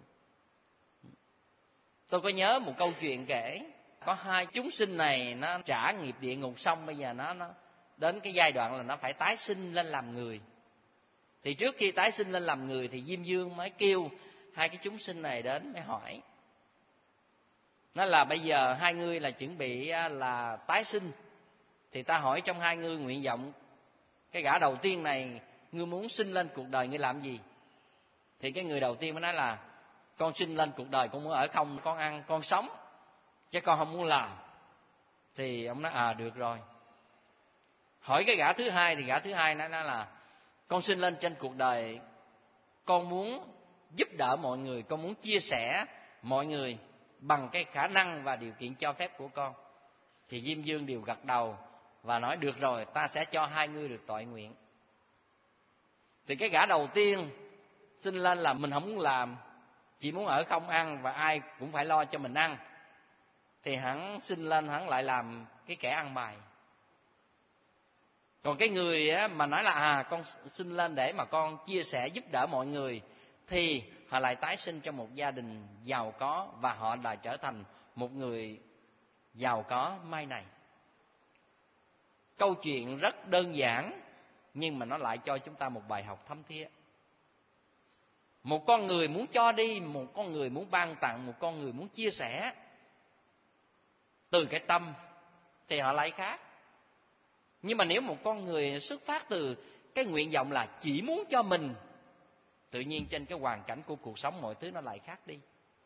Speaker 1: Tôi có nhớ một câu chuyện kể, có hai chúng sinh này nó trả nghiệp địa ngục xong, bây giờ nó đến cái giai đoạn là nó phải tái sinh lên làm người. Thì trước khi tái sinh lên làm người thì Diêm Vương mới kêu hai cái chúng sinh này đến mới hỏi. Nó là bây giờ hai ngươi là chuẩn bị là tái sinh, thì ta hỏi trong hai ngươi nguyện vọng cái gã đầu tiên này, ngươi muốn sinh lên cuộc đời ngươi làm gì? Thì cái người đầu tiên mới nói là con sinh lên cuộc đời con muốn ở không, con ăn con sống, chứ con không muốn làm. Thì ông nói được rồi. Hỏi cái gã thứ hai thì gã thứ hai nói là con sinh lên trên cuộc đời, con muốn giúp đỡ mọi người, con muốn chia sẻ mọi người bằng cái khả năng và điều kiện cho phép của con. Thì Diêm Vương đều gật đầu và nói được rồi, ta sẽ cho hai ngươi được toại nguyện. Thì cái gã đầu tiên sinh lên là mình không muốn làm, chỉ muốn ở không ăn và ai cũng phải lo cho mình ăn, thì hắn sinh lên hắn lại làm cái kẻ ăn mày. Còn cái người mà nói là con sinh lên để mà con chia sẻ giúp đỡ mọi người, thì họ lại tái sinh trong một gia đình giàu có, và họ lại trở thành một người giàu có mai này. Câu chuyện rất đơn giản, nhưng mà nó lại cho chúng ta một bài học thấm thía. Một con người muốn cho đi, một con người muốn ban tặng, một con người muốn chia sẻ từ cái tâm thì họ lại khác. Nhưng mà nếu một con người xuất phát từ cái nguyện vọng là chỉ muốn cho mình, tự nhiên trên cái hoàn cảnh của cuộc sống mọi thứ nó lại khác đi.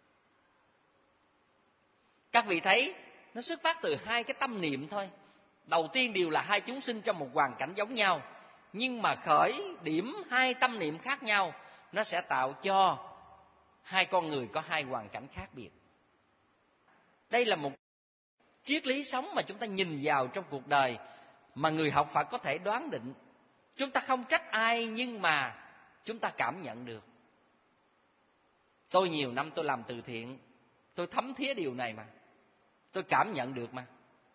Speaker 1: Các vị thấy nó xuất phát từ hai cái tâm niệm thôi. Đầu tiên đều là hai chúng sinh trong một hoàn cảnh giống nhau, nhưng mà khởi điểm hai tâm niệm khác nhau, nó sẽ tạo cho hai con người có hai hoàn cảnh khác biệt. Đây là một triết lý sống mà chúng ta nhìn vào trong cuộc đời mà người học Phật có thể đoán định. Chúng ta không trách ai, nhưng mà chúng ta cảm nhận được. Tôi nhiều năm tôi làm từ thiện, tôi thấm thía điều này mà. Tôi cảm nhận được mà.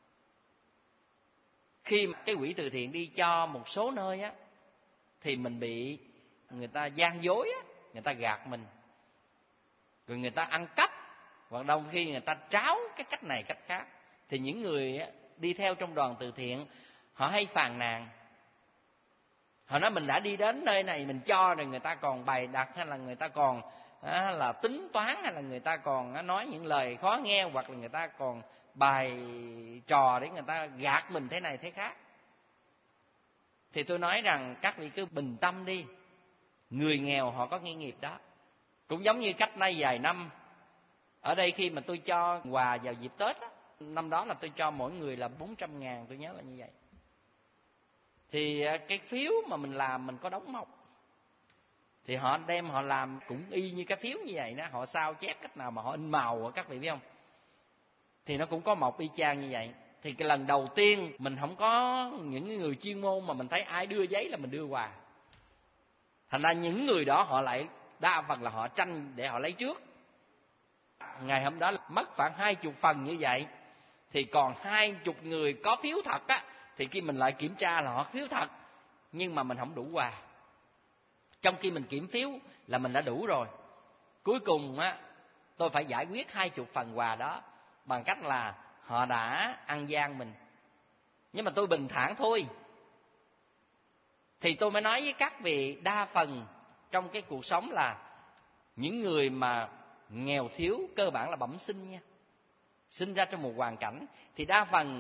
Speaker 1: Khi cái quỹ từ thiện đi cho một số nơi á, thì mình bị người ta gian dối á, người ta gạt mình, rồi người ta ăn cắp, hoặc đôi khi người ta tráo cái cách này cách khác. Thì những người đi theo trong đoàn từ thiện, họ hay phàn nàn. Họ nói mình đã đi đến nơi này mình cho rồi, người ta còn bày đặt, hay là người ta còn là tính toán, hay là người ta còn nói những lời khó nghe, hoặc là người ta còn bài trò để người ta gạt mình thế này thế khác. Thì tôi nói rằng các vị cứ bình tâm đi, người nghèo họ có nghi nghiệp đó. Cũng giống như cách nay vài năm, ở đây khi mà tôi cho quà vào dịp Tết á, năm đó là tôi cho mỗi người là 400.000, tôi nhớ là như vậy. Thì cái phiếu mà mình làm mình có đóng mộc, thì họ đem họ làm cũng y như cái phiếu như vậy đó, họ sao chép cách nào mà họ in màu, các vị biết không? Thì nó cũng có mộc y chang như vậy. Thì cái lần đầu tiên mình không có những người chuyên môn mà mình thấy ai đưa giấy là mình đưa quà. Thành ra những người đó họ lại đa phần là họ tranh để họ lấy trước. Ngày hôm đó mất khoảng 20 phần như vậy, thì còn 20 người có phiếu thật á, thì khi mình lại kiểm tra là họ phiếu thật, nhưng mà mình không đủ quà. Trong khi mình kiểm phiếu là mình đã đủ rồi. Cuối cùng á, tôi phải giải quyết 20 phần quà đó bằng cách là họ đã ăn gian mình, nhưng mà tôi bình thản thôi. Thì tôi mới nói với các vị, đa phần trong cái cuộc sống là những người mà nghèo thiếu cơ bản là bẩm sinh nha, sinh ra trong một hoàn cảnh, thì đa phần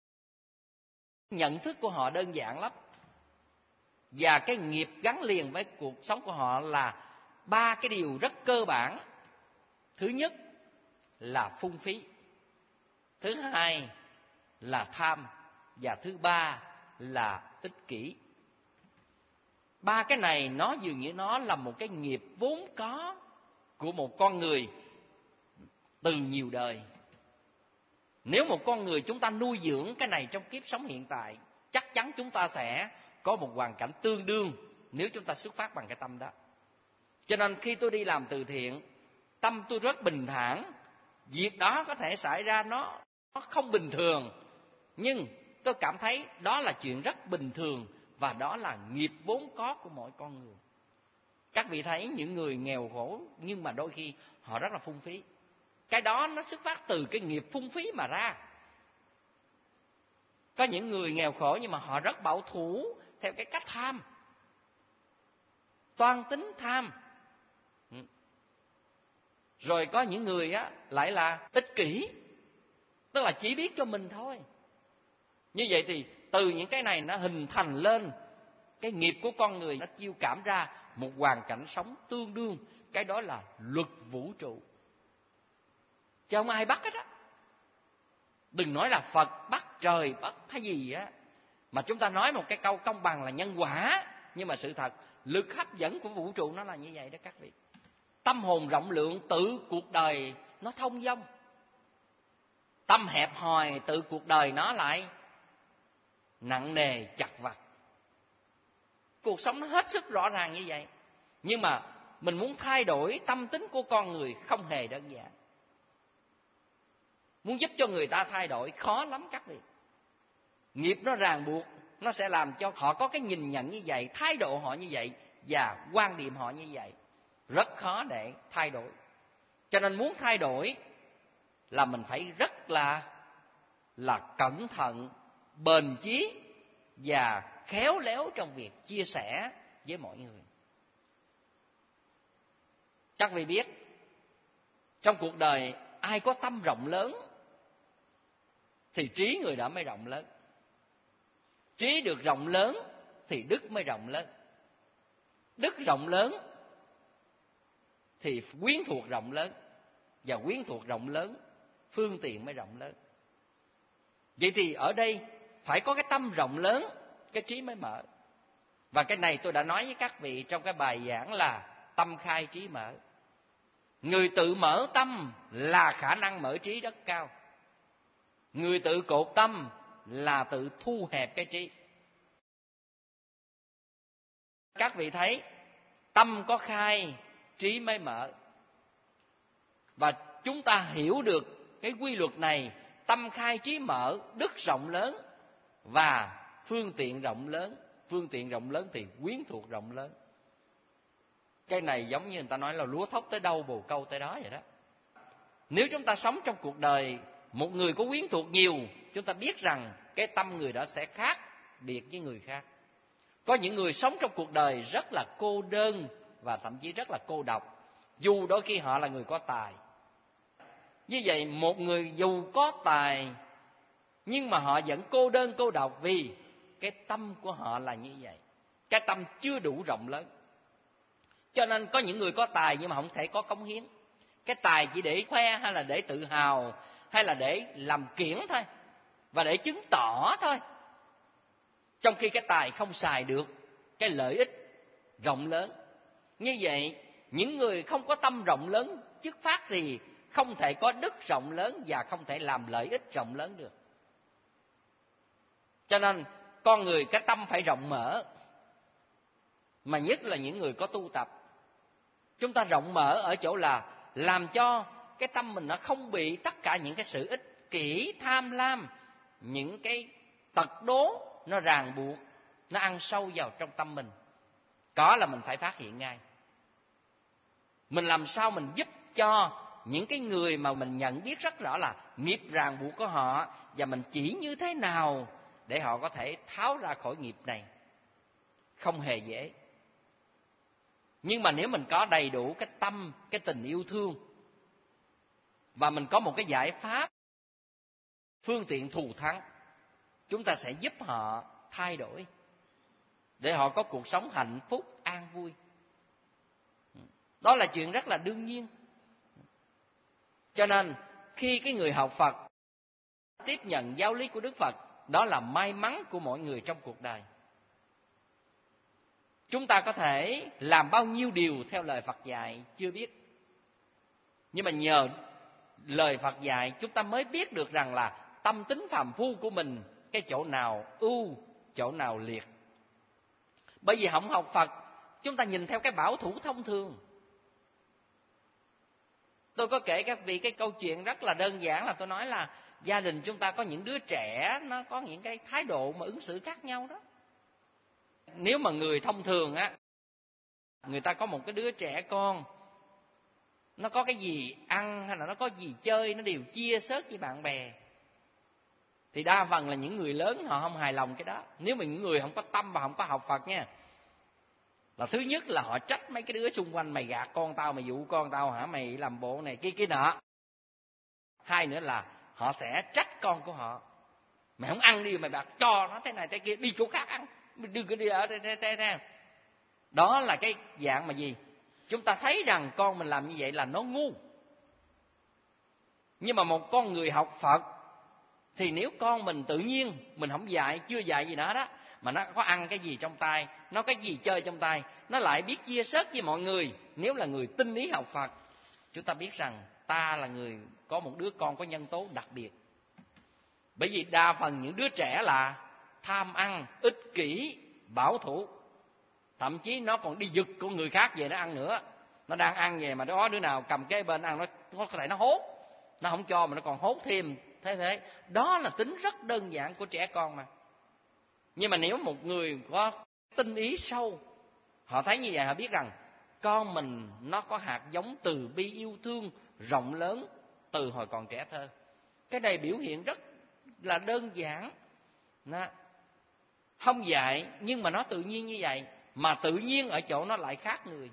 Speaker 1: nhận thức của họ đơn giản lắm. Và cái nghiệp gắn liền với cuộc sống của họ là 3 cái điều rất cơ bản. Thứ nhất là phung phí, thứ hai là tham, và thứ ba là ích kỷ. 3 cái này nó dường như nó là một cái nghiệp vốn có của một con người từ nhiều đời. Nếu một con người chúng ta nuôi dưỡng cái này trong kiếp sống hiện tại, chắc chắn chúng ta sẽ có một hoàn cảnh tương đương nếu chúng ta xuất phát bằng cái tâm đó. Cho nên khi tôi đi làm từ thiện, tâm tôi rất bình thản. Việc đó có thể xảy ra nó không bình thường, nhưng tôi cảm thấy đó là chuyện rất bình thường, và đó là nghiệp vốn có của mỗi con người. Các vị thấy những người nghèo khổ nhưng mà đôi khi họ rất là phung phí. Cái đó nó xuất phát từ cái nghiệp phung phí mà ra. Có những người nghèo khổ nhưng mà họ rất bảo thủ theo cái cách tham, toan tính tham. Rồi có những người á lại là ích kỷ, tức là chỉ biết cho mình thôi. Như vậy thì từ những cái này nó hình thành lên cái nghiệp của con người, nó chiêu cảm ra một hoàn cảnh sống tương đương. Cái đó là luật vũ trụ, chứ không ai bắt hết á. Đừng nói là Phật bắt, trời bắt hay gì á, mà chúng ta nói một cái câu công bằng là nhân quả. Nhưng mà sự thật, lực hấp dẫn của vũ trụ nó là như vậy đó các vị. Tâm hồn rộng lượng tự cuộc đời nó thông dong, tâm hẹp hòi tự cuộc đời nó lại nặng nề chặt vặt. Cuộc sống nó hết sức rõ ràng như vậy. Nhưng mà mình muốn thay đổi tâm tính của con người không hề đơn giản. Muốn giúp cho người ta thay đổi khó lắm các vị. Nghiệp nó ràng buộc, nó sẽ làm cho họ có cái nhìn nhận như vậy, thái độ họ như vậy và quan điểm họ như vậy. Rất khó để thay đổi. Cho nên muốn thay đổi là mình phải rất là cẩn thận, bền chí và khéo léo trong việc chia sẻ với mọi người. Các vị biết, trong cuộc đời ai có tâm rộng lớn thì trí người đó mới rộng lớn. Trí được rộng lớn thì đức mới rộng lớn. Đức rộng lớn thì quyến thuộc rộng lớn, và quyến thuộc rộng lớn phương tiện mới rộng lớn. Vậy thì ở đây phải có cái tâm rộng lớn, cái trí mới mở. Và cái này tôi đã nói với các vị trong cái bài giảng là tâm khai trí mở. Người tự mở tâm là khả năng mở trí rất cao. Người tự cột tâm là tự thu hẹp cái trí. Các vị thấy, tâm có khai, trí mới mở. Và chúng ta hiểu được cái quy luật này, tâm khai trí mở, đức rộng lớn và phương tiện rộng lớn. Phương tiện rộng lớn thì quyến thuộc rộng lớn. Cái này giống như người ta nói là lúa thóc tới đâu bồ câu tới đó vậy đó. Nếu chúng ta sống trong cuộc đời, một người có quyến thuộc nhiều, chúng ta biết rằng cái tâm người đó sẽ khác biệt với người khác. Có những người sống trong cuộc đời rất là cô đơn và thậm chí rất là cô độc, dù đôi khi họ là người có tài. Như vậy, một người dù có tài nhưng mà họ vẫn cô đơn cô độc, vì cái tâm của họ là như vậy. Cái tâm chưa đủ rộng lớn. Cho nên có những người có tài nhưng mà không thể có cống hiến. Cái tài chỉ để khoe, hay là để tự hào, hay là để làm kiểng thôi, và để chứng tỏ thôi. trong khi cái tài không xài được cái lợi ích rộng lớn. Như vậy, những người không có tâm rộng lớn xuất phát thì không thể có đức rộng lớn và không thể làm lợi ích rộng lớn được. Cho nên con người cái tâm phải rộng mở, mà nhất là những người có tu tập. Chúng ta rộng mở ở chỗ là làm cho cái tâm mình nó không bị tất cả những cái sự ích kỷ, tham lam, những cái tật đố nó ràng buộc, nó ăn sâu vào trong tâm mình. Có là mình phải phát hiện ngay. Mình làm sao mình giúp cho những cái người mà mình nhận biết rất rõ là nghiệp ràng buộc của họ, và mình chỉ như thế nào để họ có thể tháo ra khỏi nghiệp này. Không hề dễ. Nhưng mà nếu mình có đầy đủ cái tâm, cái tình yêu thương, và mình có một cái giải pháp, phương tiện thù thắng, chúng ta sẽ giúp họ thay đổi để họ có cuộc sống hạnh phúc, an vui. Đó là chuyện rất là đương nhiên. Cho nên khi cái người học Phật tiếp nhận giáo lý của Đức Phật, đó là may mắn của mỗi người trong cuộc đời. Chúng ta có thể làm bao nhiêu điều theo lời Phật dạy chưa biết, nhưng mà nhờ lời Phật dạy chúng ta mới biết được rằng là tâm tính phàm phu của mình cái chỗ nào ưu, chỗ nào liệt. Bởi vì không học Phật, chúng ta nhìn theo cái bảo thủ thông thường. Tôi có kể các vị cái câu chuyện rất là đơn giản, là tôi nói là gia đình chúng ta có những đứa trẻ nó có những cái thái độ mà ứng xử khác nhau đó. Nếu mà người thông thường á, người ta có một cái đứa trẻ con, nó có cái gì ăn hay là nó có gì chơi, nó đều chia sớt với bạn bè, thì đa phần là những người lớn họ không hài lòng cái đó. Nếu mà những người không có tâm và không có học Phật nha, là thứ nhất là họ trách mấy cái đứa xung quanh: mày gạt con tao, mày dụ con tao hả, mày làm bộ này kia kia nọ. Hai nữa là họ sẽ trách con của họ: mày không ăn đi, mày bạc cho nó thế này thế kia, đi chỗ khác ăn, đừng có đi ở đây. Đó là cái dạng mà gì? Chúng ta thấy rằng con mình làm như vậy là nó ngu. Nhưng mà một con người học Phật thì nếu con mình tự nhiên mình không dạy, chưa dạy gì nữa đó, mà nó có ăn cái gì trong tay, nó có gì chơi trong tay, nó lại biết chia sớt với mọi người. Nếu là người tinh ý học Phật, chúng ta biết rằng ta là người có một đứa con có nhân tố đặc biệt. Bởi vì đa phần những đứa trẻ là tham ăn, ích kỷ, bảo thủ. Thậm chí nó còn đi giật con người khác về nó ăn nữa. Nó đang ăn về mà đó đứa nào cầm cái bên ăn, nó có thể nó hốt, nó không cho mà nó còn hốt thêm. Thế đó là tính rất đơn giản của trẻ con mà. Nhưng mà nếu một người có tinh ý sâu, họ thấy như vậy, họ biết rằng con mình nó có hạt giống từ bi yêu thương rộng lớn từ hồi còn trẻ thơ. Cái này biểu hiện rất là đơn giản, không dạy nhưng mà nó tự nhiên như vậy. Mà tự nhiên ở chỗ nó lại khác người.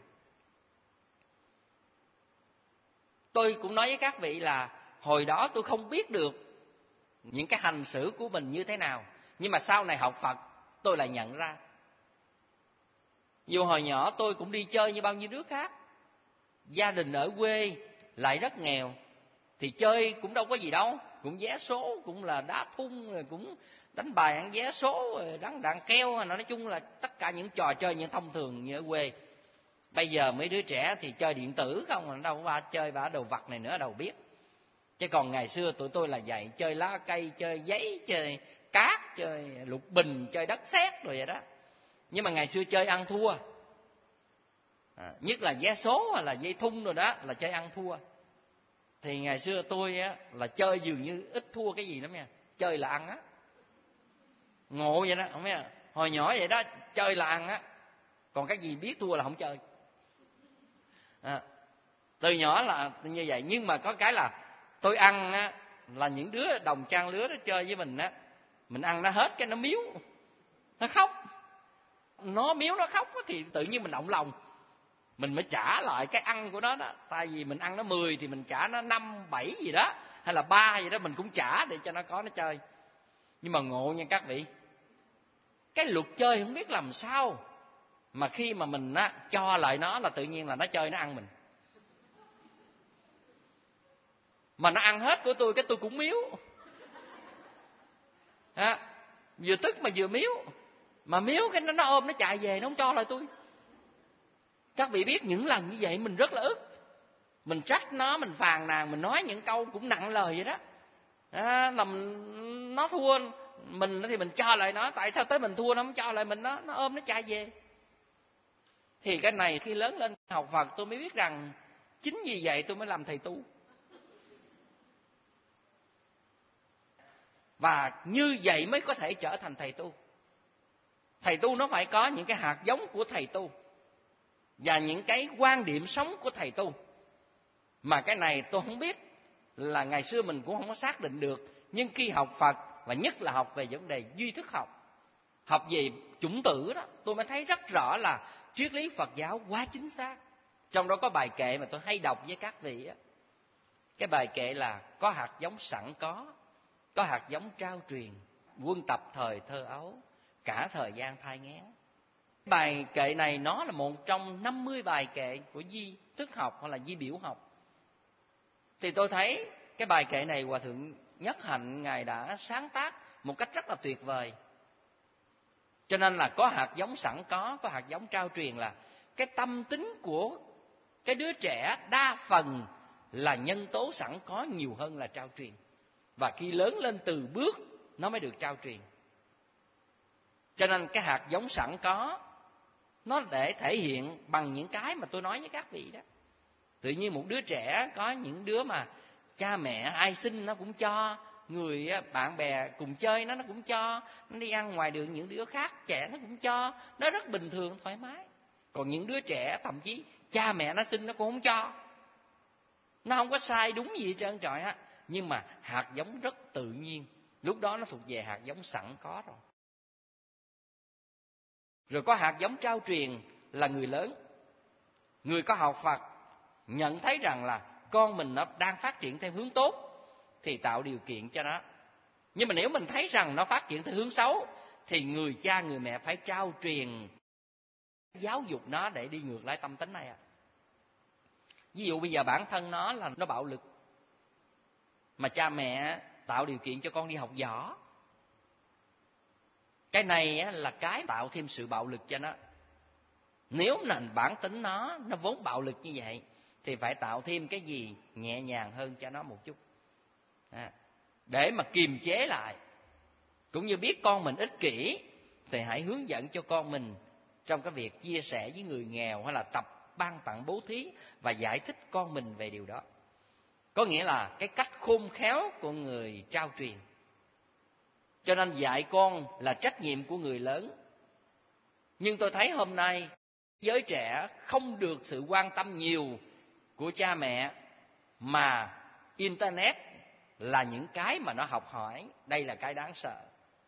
Speaker 1: Tôi cũng nói với các vị là hồi đó tôi không biết được những cái hành xử của mình như thế nào, nhưng mà sau này học Phật tôi lại nhận ra. Dù hồi nhỏ tôi cũng đi chơi như bao nhiêu đứa khác, gia đình ở quê lại rất nghèo, thì chơi cũng đâu có gì đâu, cũng vé số, cũng là đá thung, rồi cũng đánh bài ăn vé số, rồi đánh đạn keo, nói chung là tất cả những trò chơi những thông thường như ở quê. Bây giờ mấy đứa trẻ thì chơi điện tử không, đâu có chơi bả đồ vật này nữa đâu biết. Chứ còn ngày xưa tụi tôi là dạy chơi lá cây, chơi giấy, chơi cát, chơi lục bình, chơi đất sét rồi vậy đó. Nhưng mà ngày xưa chơi ăn thua, nhất là vé số hay là dây thun rồi đó, là chơi ăn thua. Thì ngày xưa tôi á, là chơi dường như ít thua cái gì lắm nha, chơi là ăn á, ngộ vậy đó, không biết à? Hồi nhỏ vậy đó, chơi là ăn á, còn cái gì biết thua là không chơi. Từ nhỏ là như vậy. Nhưng mà có cái là tôi ăn á, là những đứa đồng trang lứa đó chơi với mình á, mình ăn nó hết cái nó miếu, nó khóc, nó miếu nó khóc á, thì tự nhiên mình động lòng, mình mới trả lại cái ăn của nó đó. Tại vì mình ăn nó 10 thì mình trả nó 5, 7 gì đó, hay là 3 gì đó, mình cũng trả để cho nó có nó chơi. Nhưng mà ngộ nha các vị, cái luật chơi không biết làm sao mà khi mà mình á, cho lại nó là tự nhiên là nó chơi nó ăn mình. Mà nó ăn hết của tôi, cái tôi cũng miếu, vừa tức mà vừa miếu. Mà miếu cái nó ôm nó chạy về, nó không cho lại tôi. Các vị biết những lần như vậy mình rất là ức. Mình trách nó, mình phàn nàn, mình nói những câu cũng nặng lời vậy đó. Nó thua mình thì mình cho lại nó. Tại sao tới mình thua nó không cho lại mình, nó ôm nó chạy về. Thì cái này khi lớn lên học Phật tôi mới biết rằng chính vì vậy tôi mới làm thầy tu. Và như vậy mới có thể trở thành thầy tu. Thầy tu nó phải có những cái hạt giống của thầy tu và những cái quan điểm sống của thầy tu. Mà cái này tôi không biết, là ngày xưa mình cũng không có xác định được. Nhưng khi học Phật, và nhất là học về vấn đề duy thức học về chủng tử đó, tôi mới thấy rất rõ là triết lý Phật giáo quá chính xác. Trong đó có bài kệ mà tôi hay đọc với các vị á. Cái bài kệ là có hạt giống sẵn có hạt giống trao truyền, quân tập thời thơ ấu, cả thời gian thai nghén. Bài kệ này nó là một trong 50 bài kệ của duy thức học hoặc là duy biểu học. Thì tôi thấy cái bài kệ này Hòa Thượng Nhất Hạnh Ngài đã sáng tác một cách rất là tuyệt vời. Cho nên là có hạt giống sẵn có hạt giống trao truyền, là cái tâm tính của cái đứa trẻ đa phần là nhân tố sẵn có nhiều hơn là trao truyền. Và khi lớn lên từ bước nó mới được trao truyền. Cho nên cái hạt giống sẵn có nó để thể hiện bằng những cái mà tôi nói với các vị đó. Tự nhiên một đứa trẻ có những đứa mà cha mẹ ai sinh nó cũng cho, người bạn bè cùng chơi nó cũng cho, nó đi ăn ngoài đường những đứa khác trẻ nó cũng cho, nó rất bình thường thoải mái. Còn những đứa trẻ thậm chí cha mẹ nó sinh nó cũng không cho, nó không có sai đúng gì hết trơn trọi á, nhưng mà hạt giống rất tự nhiên, lúc đó nó thuộc về hạt giống sẵn có rồi. Rồi có hạt giống trao truyền là người lớn, người có học Phật nhận thấy rằng là con mình nó đang phát triển theo hướng tốt thì tạo điều kiện cho nó. Nhưng mà nếu mình thấy rằng nó phát triển theo hướng xấu thì người cha người mẹ phải trao truyền giáo dục nó để đi ngược lại tâm tính này. Ví dụ bây giờ bản thân nó là nó bạo lực, mà cha mẹ tạo điều kiện cho con đi học võ, cái này là cái tạo thêm sự bạo lực cho nó. Nếu nền bản tính nó vốn bạo lực như vậy thì phải tạo thêm cái gì nhẹ nhàng hơn cho nó một chút, để mà kiềm chế lại. Cũng như biết con mình ích kỷ thì hãy hướng dẫn cho con mình trong cái việc chia sẻ với người nghèo, hay là tập ban tặng bố thí và giải thích con mình về điều đó. Có nghĩa là cái cách khôn khéo của người trao truyền. Cho nên dạy con là trách nhiệm của người lớn. Nhưng tôi thấy hôm nay giới trẻ không được sự quan tâm nhiều của cha mẹ, mà Internet là những cái mà nó học hỏi. Đây là cái đáng sợ.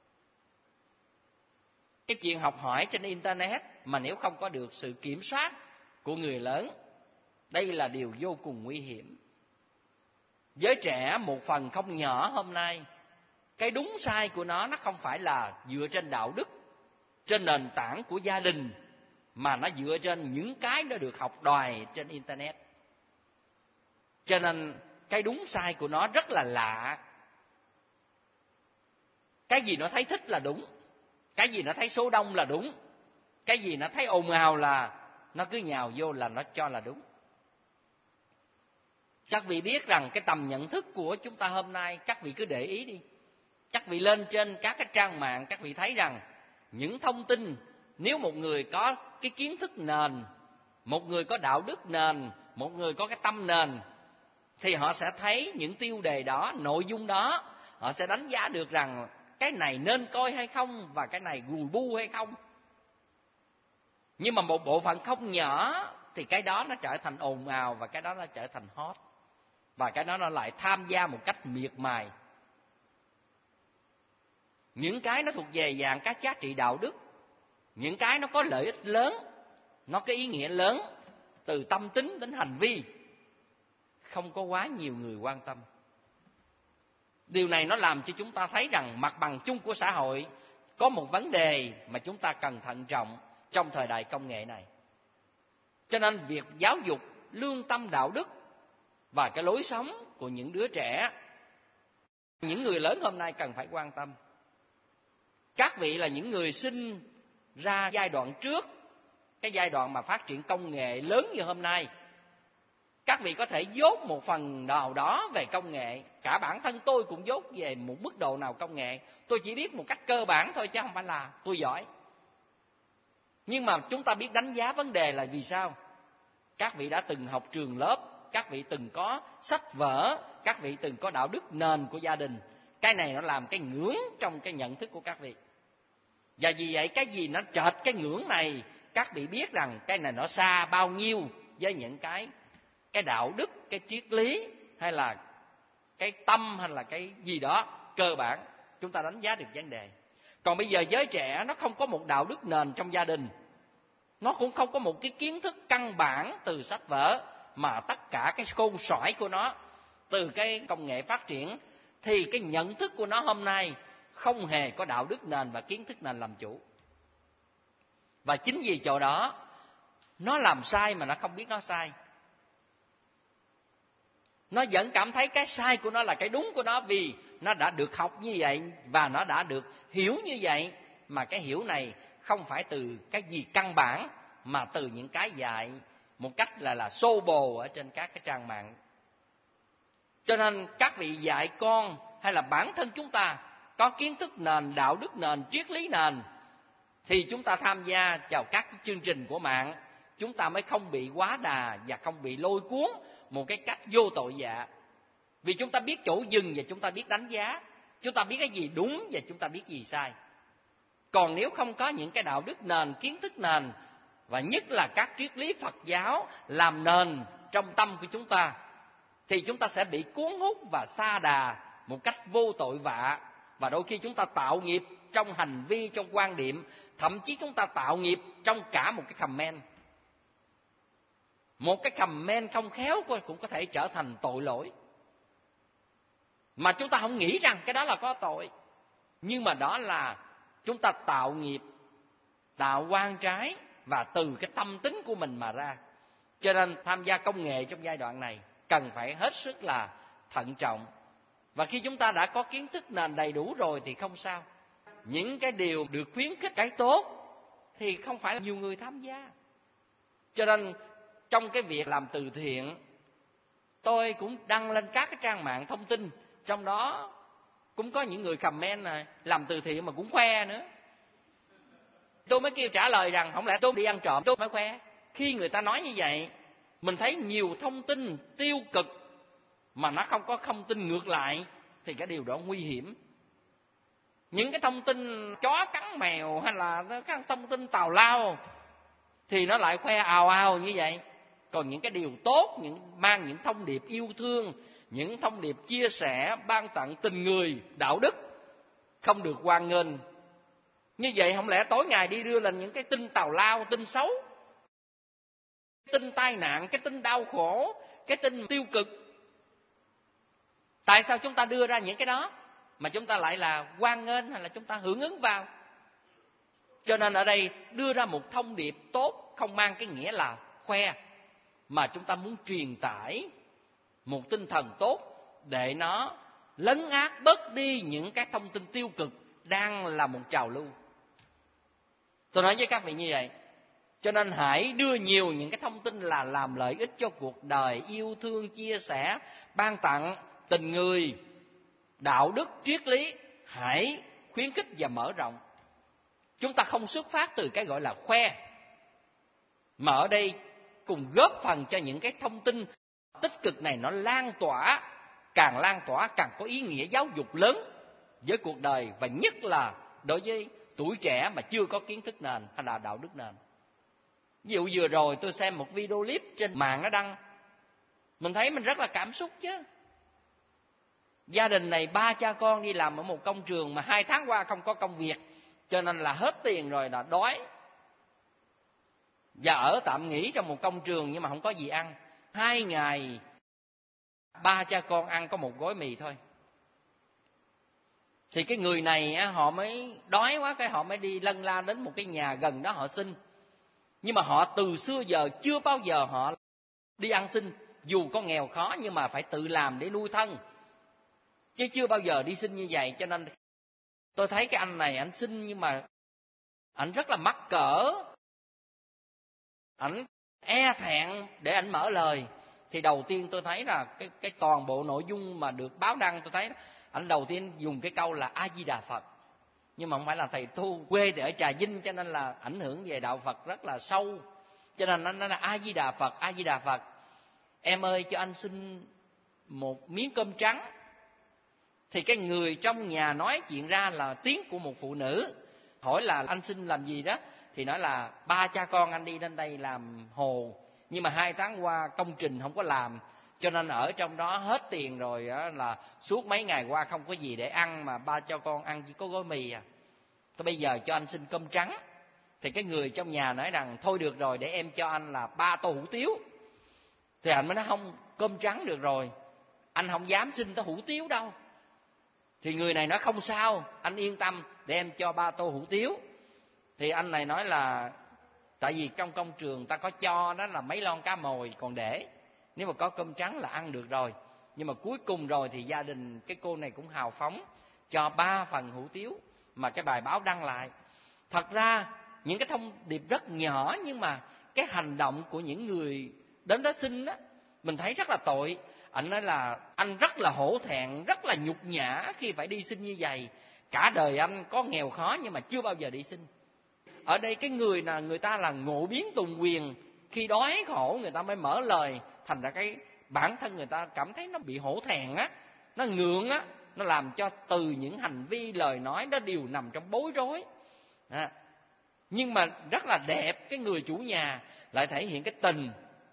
Speaker 1: Cái chuyện học hỏi trên Internet mà nếu không có được sự kiểm soát của người lớn, đây là điều vô cùng nguy hiểm. Giới trẻ một phần không nhỏ hôm nay, cái đúng sai của nó không phải là dựa trên đạo đức, trên nền tảng của gia đình, mà nó dựa trên những cái nó được học đòi trên Internet. Cho nên cái đúng sai của nó rất là lạ. Cái gì nó thấy thích là đúng, cái gì nó thấy số đông là đúng, cái gì nó thấy ồn ào là nó cứ nhào vô là nó cho là đúng. Các vị biết rằng cái tầm nhận thức của chúng ta hôm nay, các vị cứ để ý đi. Các vị lên trên các cái trang mạng, các vị thấy rằng những thông tin, nếu một người có cái kiến thức nền, một người có đạo đức nền, một người có cái tâm nền, thì họ sẽ thấy những tiêu đề đó, nội dung đó, họ sẽ đánh giá được rằng cái này nên coi hay không, và cái này gùi bu hay không. Nhưng mà một bộ phận không nhỏ thì cái đó nó trở thành ồn ào, và cái đó nó trở thành hot, và cái đó nó lại tham gia một cách miệt mài. Những cái nó thuộc về dạng các giá trị đạo đức, những cái nó có lợi ích lớn, nó có ý nghĩa lớn, từ tâm tính đến hành vi, không có quá nhiều người quan tâm. Điều này nó làm cho chúng ta thấy rằng mặt bằng chung của xã hội có một vấn đề mà chúng ta cần thận trọng trong thời đại công nghệ này. Cho nên việc giáo dục lương tâm đạo đức và cái lối sống của những đứa trẻ, những người lớn hôm nay cần phải quan tâm. Các vị là những người sinh ra giai đoạn trước, cái giai đoạn mà phát triển công nghệ lớn như hôm nay, các vị có thể dốt một phần nào đó về công nghệ. Cả bản thân tôi cũng dốt về một mức độ nào công nghệ. Tôi chỉ biết một cách cơ bản thôi chứ không phải là tôi giỏi. Nhưng mà chúng ta biết đánh giá vấn đề là vì sao? Các vị đã từng học trường lớp, các vị từng có sách vở, các vị từng có đạo đức nền của gia đình. Cái này nó làm cái ngưỡng trong cái nhận thức của các vị. Và vì vậy cái gì nó trệt cái ngưỡng này, các vị biết rằng cái này nó xa bao nhiêu với những cái đạo đức, cái triết lý, hay là cái tâm, hay là cái gì đó cơ bản, chúng ta đánh giá được vấn đề. Còn bây giờ giới trẻ nó không có một đạo đức nền trong gia đình, nó cũng không có một cái kiến thức căn bản từ sách vở, mà tất cả cái khôn sỏi của nó từ cái công nghệ phát triển, thì cái nhận thức của nó hôm nay không hề có đạo đức nền và kiến thức nền làm chủ. Và chính vì chỗ đó nó làm sai mà nó không biết nó sai. Nó vẫn cảm thấy cái sai của nó là cái đúng của nó, vì nó đã được học như vậy và nó đã được hiểu như vậy. Mà cái hiểu này không phải từ cái gì căn bản, mà từ những cái dạy một cách là xô bồ ở trên các cái trang mạng. Cho nên các vị dạy con hay là bản thân chúng ta có kiến thức nền, đạo đức nền, triết lý nền, thì chúng ta tham gia vào các cái chương trình của mạng, chúng ta mới không bị quá đà và không bị lôi cuốn một cái cách vô tội vạ. Vì chúng ta biết chỗ dừng và chúng ta biết đánh giá, chúng ta biết cái gì đúng và chúng ta biết gì sai. Còn nếu không có những cái đạo đức nền, kiến thức nền, và nhất là các triết lý Phật giáo làm nền trong tâm của chúng ta, thì chúng ta sẽ bị cuốn hút và sa đà một cách vô tội vạ. Và đôi khi chúng ta tạo nghiệp trong hành vi, trong quan điểm, thậm chí chúng ta tạo nghiệp trong cả một cái comment. Một cái comment không khéo cũng có thể trở thành tội lỗi, mà chúng ta không nghĩ rằng cái đó là có tội. Nhưng mà đó là chúng ta tạo nghiệp, tạo oan trái, và từ cái tâm tính của mình mà ra. Cho nên tham gia công nghệ trong giai đoạn này cần phải hết sức là thận trọng. Và khi chúng ta đã có kiến thức nền đầy đủ rồi thì không sao. Những cái điều được khuyến khích cái tốt thì không phải là nhiều người tham gia. Cho nên trong cái việc làm từ thiện, tôi cũng đăng lên các cái trang mạng thông tin, trong đó cũng có những người comment này làm từ thiện mà cũng khoe nữa. Tôi mới kêu trả lời rằng không lẽ tôi đi ăn trộm tôi mới khoe. Khi người ta nói như vậy, mình thấy nhiều thông tin tiêu cực mà nó không có thông tin ngược lại, thì cái điều đó nguy hiểm. Những cái thông tin chó cắn mèo hay là các thông tin tào lao thì nó lại khoe ào ào như vậy. Còn những cái điều tốt, mang những thông điệp yêu thương, những thông điệp chia sẻ, ban tặng tình người, đạo đức, không được hoan nghênh. Như vậy không lẽ tối ngày đi đưa lên những cái tin tào lao, tin xấu, tin tai nạn, cái tin đau khổ, cái tin tiêu cực. Tại sao chúng ta đưa ra những cái đó mà chúng ta lại là hoan nghênh hay là chúng ta hưởng ứng vào? Cho nên ở đây đưa ra một thông điệp tốt không mang cái nghĩa là khoe, mà chúng ta muốn truyền tải một tinh thần tốt để nó lấn át bớt đi những cái thông tin tiêu cực đang là một trào lưu. Tôi nói với các vị như vậy. Cho nên hãy đưa nhiều những cái thông tin là làm lợi ích cho cuộc đời, yêu thương, chia sẻ, ban tặng, tình người, đạo đức, triết lý. Hãy khuyến khích và mở rộng. Chúng ta không xuất phát từ cái gọi là khoe, mà ở đây cùng góp phần cho những cái thông tin tích cực này nó lan tỏa càng có ý nghĩa giáo dục lớn với cuộc đời, và nhất là đối với tuổi trẻ mà chưa có kiến thức nền hay là đạo đức nền. Ví dụ vừa rồi tôi xem một video clip trên mạng nó đăng, mình thấy mình rất là cảm xúc chứ. Gia đình này 3 cha con đi làm ở một công trường mà 2 tháng qua không có công việc, cho nên là hết tiền rồi, là đói và ở tạm nghỉ trong một công trường nhưng mà không có gì ăn. 2 ngày 3 cha con ăn có một gói mì thôi. Thì cái người này họ mới đói quá, cái họ mới đi lân la đến một cái nhà gần đó họ xin. Nhưng mà họ từ xưa giờ chưa bao giờ họ đi ăn xin, dù có nghèo khó nhưng mà phải tự làm để nuôi thân, chứ chưa bao giờ đi xin như vậy. Cho nên tôi thấy cái anh này anh xin nhưng mà ảnh rất là mắc cỡ, ảnh e thẹn để ảnh mở lời. Thì đầu tiên tôi thấy là cái toàn bộ nội dung mà được báo đăng, tôi thấy ảnh đầu tiên dùng cái câu là A Di Đà Phật. Nhưng mà không phải là thầy tu, quê thì ở Trà Vinh, cho nên là ảnh hưởng về đạo Phật rất là sâu, cho nên anh nói là A Di Đà Phật, A Di Đà Phật. Em ơi, cho anh xin một miếng cơm trắng. Thì cái người trong nhà nói chuyện ra là tiếng của một phụ nữ, hỏi là anh xin làm gì đó, thì nói là ba cha con anh đi đến đây làm hồ, nhưng mà 2 tháng qua công trình không có làm, cho nên ở trong đó hết tiền rồi đó, là suốt mấy ngày qua không có gì để ăn, mà ba cho con ăn chỉ có gói mì à. Tôi bây giờ cho anh xin cơm trắng. Thì cái người trong nhà nói rằng thôi được rồi, để em cho anh là 3 tô hủ tiếu. Thì anh mới nói không, cơm trắng được rồi, anh không dám xin tới hủ tiếu đâu. Thì người này nói không sao, anh yên tâm, để em cho 3 tô hủ tiếu. Thì anh này nói là tại vì trong công trường ta có cho đó là mấy lon cá mồi còn để, nếu mà có cơm trắng là ăn được rồi. Nhưng mà cuối cùng rồi thì gia đình cái cô này cũng hào phóng cho 3 phần hủ tiếu mà cái bài báo đăng lại. Thật ra những cái thông điệp rất nhỏ, nhưng mà cái hành động của những người đến đó xin đó, mình thấy rất là tội. Anh nói là anh rất là hổ thẹn, rất là nhục nhã khi phải đi xin như vậy. Cả đời anh có nghèo khó nhưng mà chưa bao giờ đi xin. Ở đây cái người là người ta là ngộ biến tùng quyền, khi đói khổ người ta mới mở lời, thành ra cái bản thân người ta cảm thấy nó bị hổ thẹn á, nó ngượng á, nó làm cho từ những hành vi lời nói đó đều nằm trong bối rối. Nhưng mà rất là đẹp, cái người chủ nhà lại thể hiện cái tình,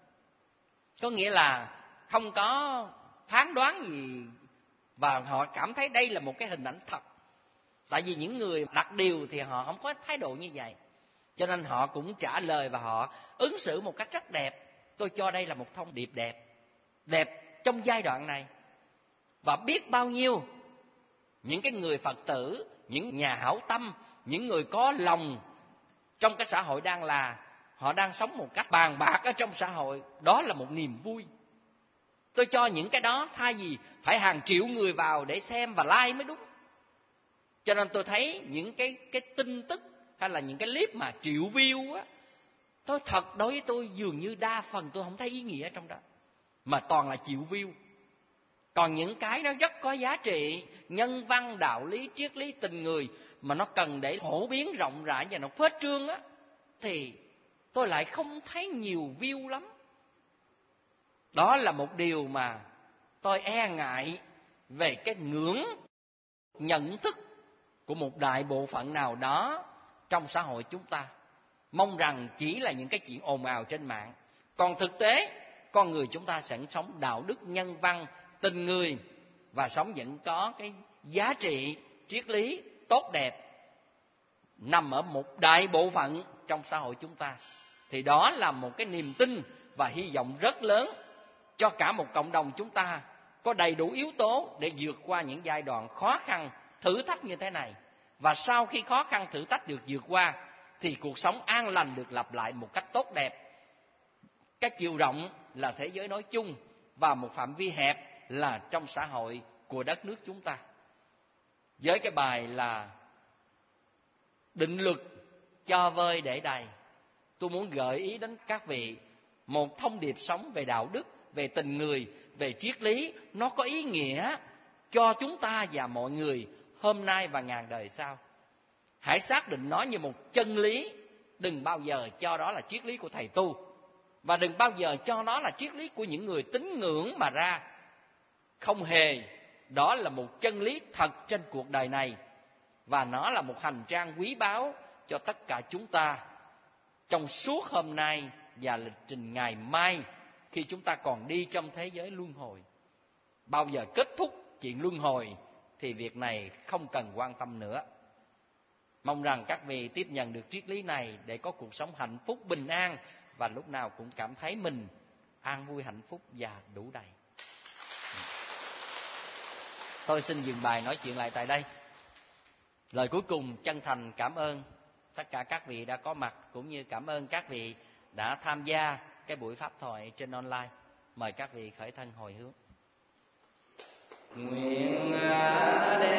Speaker 1: có nghĩa là không có phán đoán gì, và họ cảm thấy đây là một cái hình ảnh thật. Tại vì những người đặt điều thì họ không có thái độ như vậy, cho nên họ cũng trả lời và họ ứng xử một cách rất đẹp. Tôi cho đây là một thông điệp đẹp trong giai đoạn này. Và biết bao nhiêu những cái người Phật tử, những nhà hảo tâm, những người có lòng trong cái xã hội họ đang sống một cách bàn bạc ở trong xã hội, đó là một niềm vui. Tôi cho những cái đó thay vì phải hàng triệu người vào để xem và like mới đúng. Cho nên tôi thấy những cái tin tức hay là những cái clip mà triệu view á, tôi thật đối với tôi dường như đa phần tôi không thấy ý nghĩa trong đó, mà toàn là triệu view. Còn những cái nó rất có giá trị, nhân văn, đạo lý, triết lý, tình người, mà nó cần để phổ biến rộng rãi và nó phết trương á, thì tôi lại không thấy nhiều view lắm. Đó là một điều mà tôi e ngại về cái ngưỡng nhận thức của một đại bộ phận nào đó trong xã hội chúng ta. Mong rằng chỉ là những cái chuyện ồn ào trên mạng, còn thực tế con người chúng ta sẽ sống đạo đức, nhân văn, tình người, và sống vẫn có cái giá trị triết lý tốt đẹp nằm ở một đại bộ phận trong xã hội chúng ta. Thì đó là một cái niềm tin và hy vọng rất lớn cho cả một cộng đồng chúng ta có đầy đủ yếu tố để vượt qua những giai đoạn khó khăn, thử thách như thế này. Và sau khi khó khăn thử thách được vượt qua thì cuộc sống an lành được lặp lại một cách tốt đẹp. Cái chiều rộng là thế giới nói chung, và một phạm vi hẹp là trong xã hội của đất nước chúng ta. Với cái bài là định luật cho vơi để đầy, tôi muốn gợi ý đến các vị một thông điệp sống về đạo đức, về tình người, về triết lý. Nó có ý nghĩa cho chúng ta và mọi người hôm nay và ngàn đời sau. Hãy xác định nó như một chân lý, đừng bao giờ cho đó là triết lý của thầy tu, và đừng bao giờ cho nó là triết lý của những người tín ngưỡng mà ra. Không hề, đó là một chân lý thật trên cuộc đời này, và nó là một hành trang quý báu cho tất cả chúng ta trong suốt hôm nay và lịch trình ngày mai, khi chúng ta còn đi trong thế giới luân hồi. Bao giờ kết thúc chuyện luân hồi thì việc này không cần quan tâm nữa. Mong rằng các vị tiếp nhận được triết lý này để có cuộc sống hạnh phúc, bình an, và lúc nào cũng cảm thấy mình an vui, hạnh phúc và đủ đầy. Tôi xin dừng bài nói chuyện lại tại đây. Lời cuối cùng chân thành cảm ơn tất cả các vị đã có mặt, cũng như cảm ơn các vị đã tham gia cái buổi pháp thoại trên online. Mời các vị khởi thân hồi hướng. Nguyện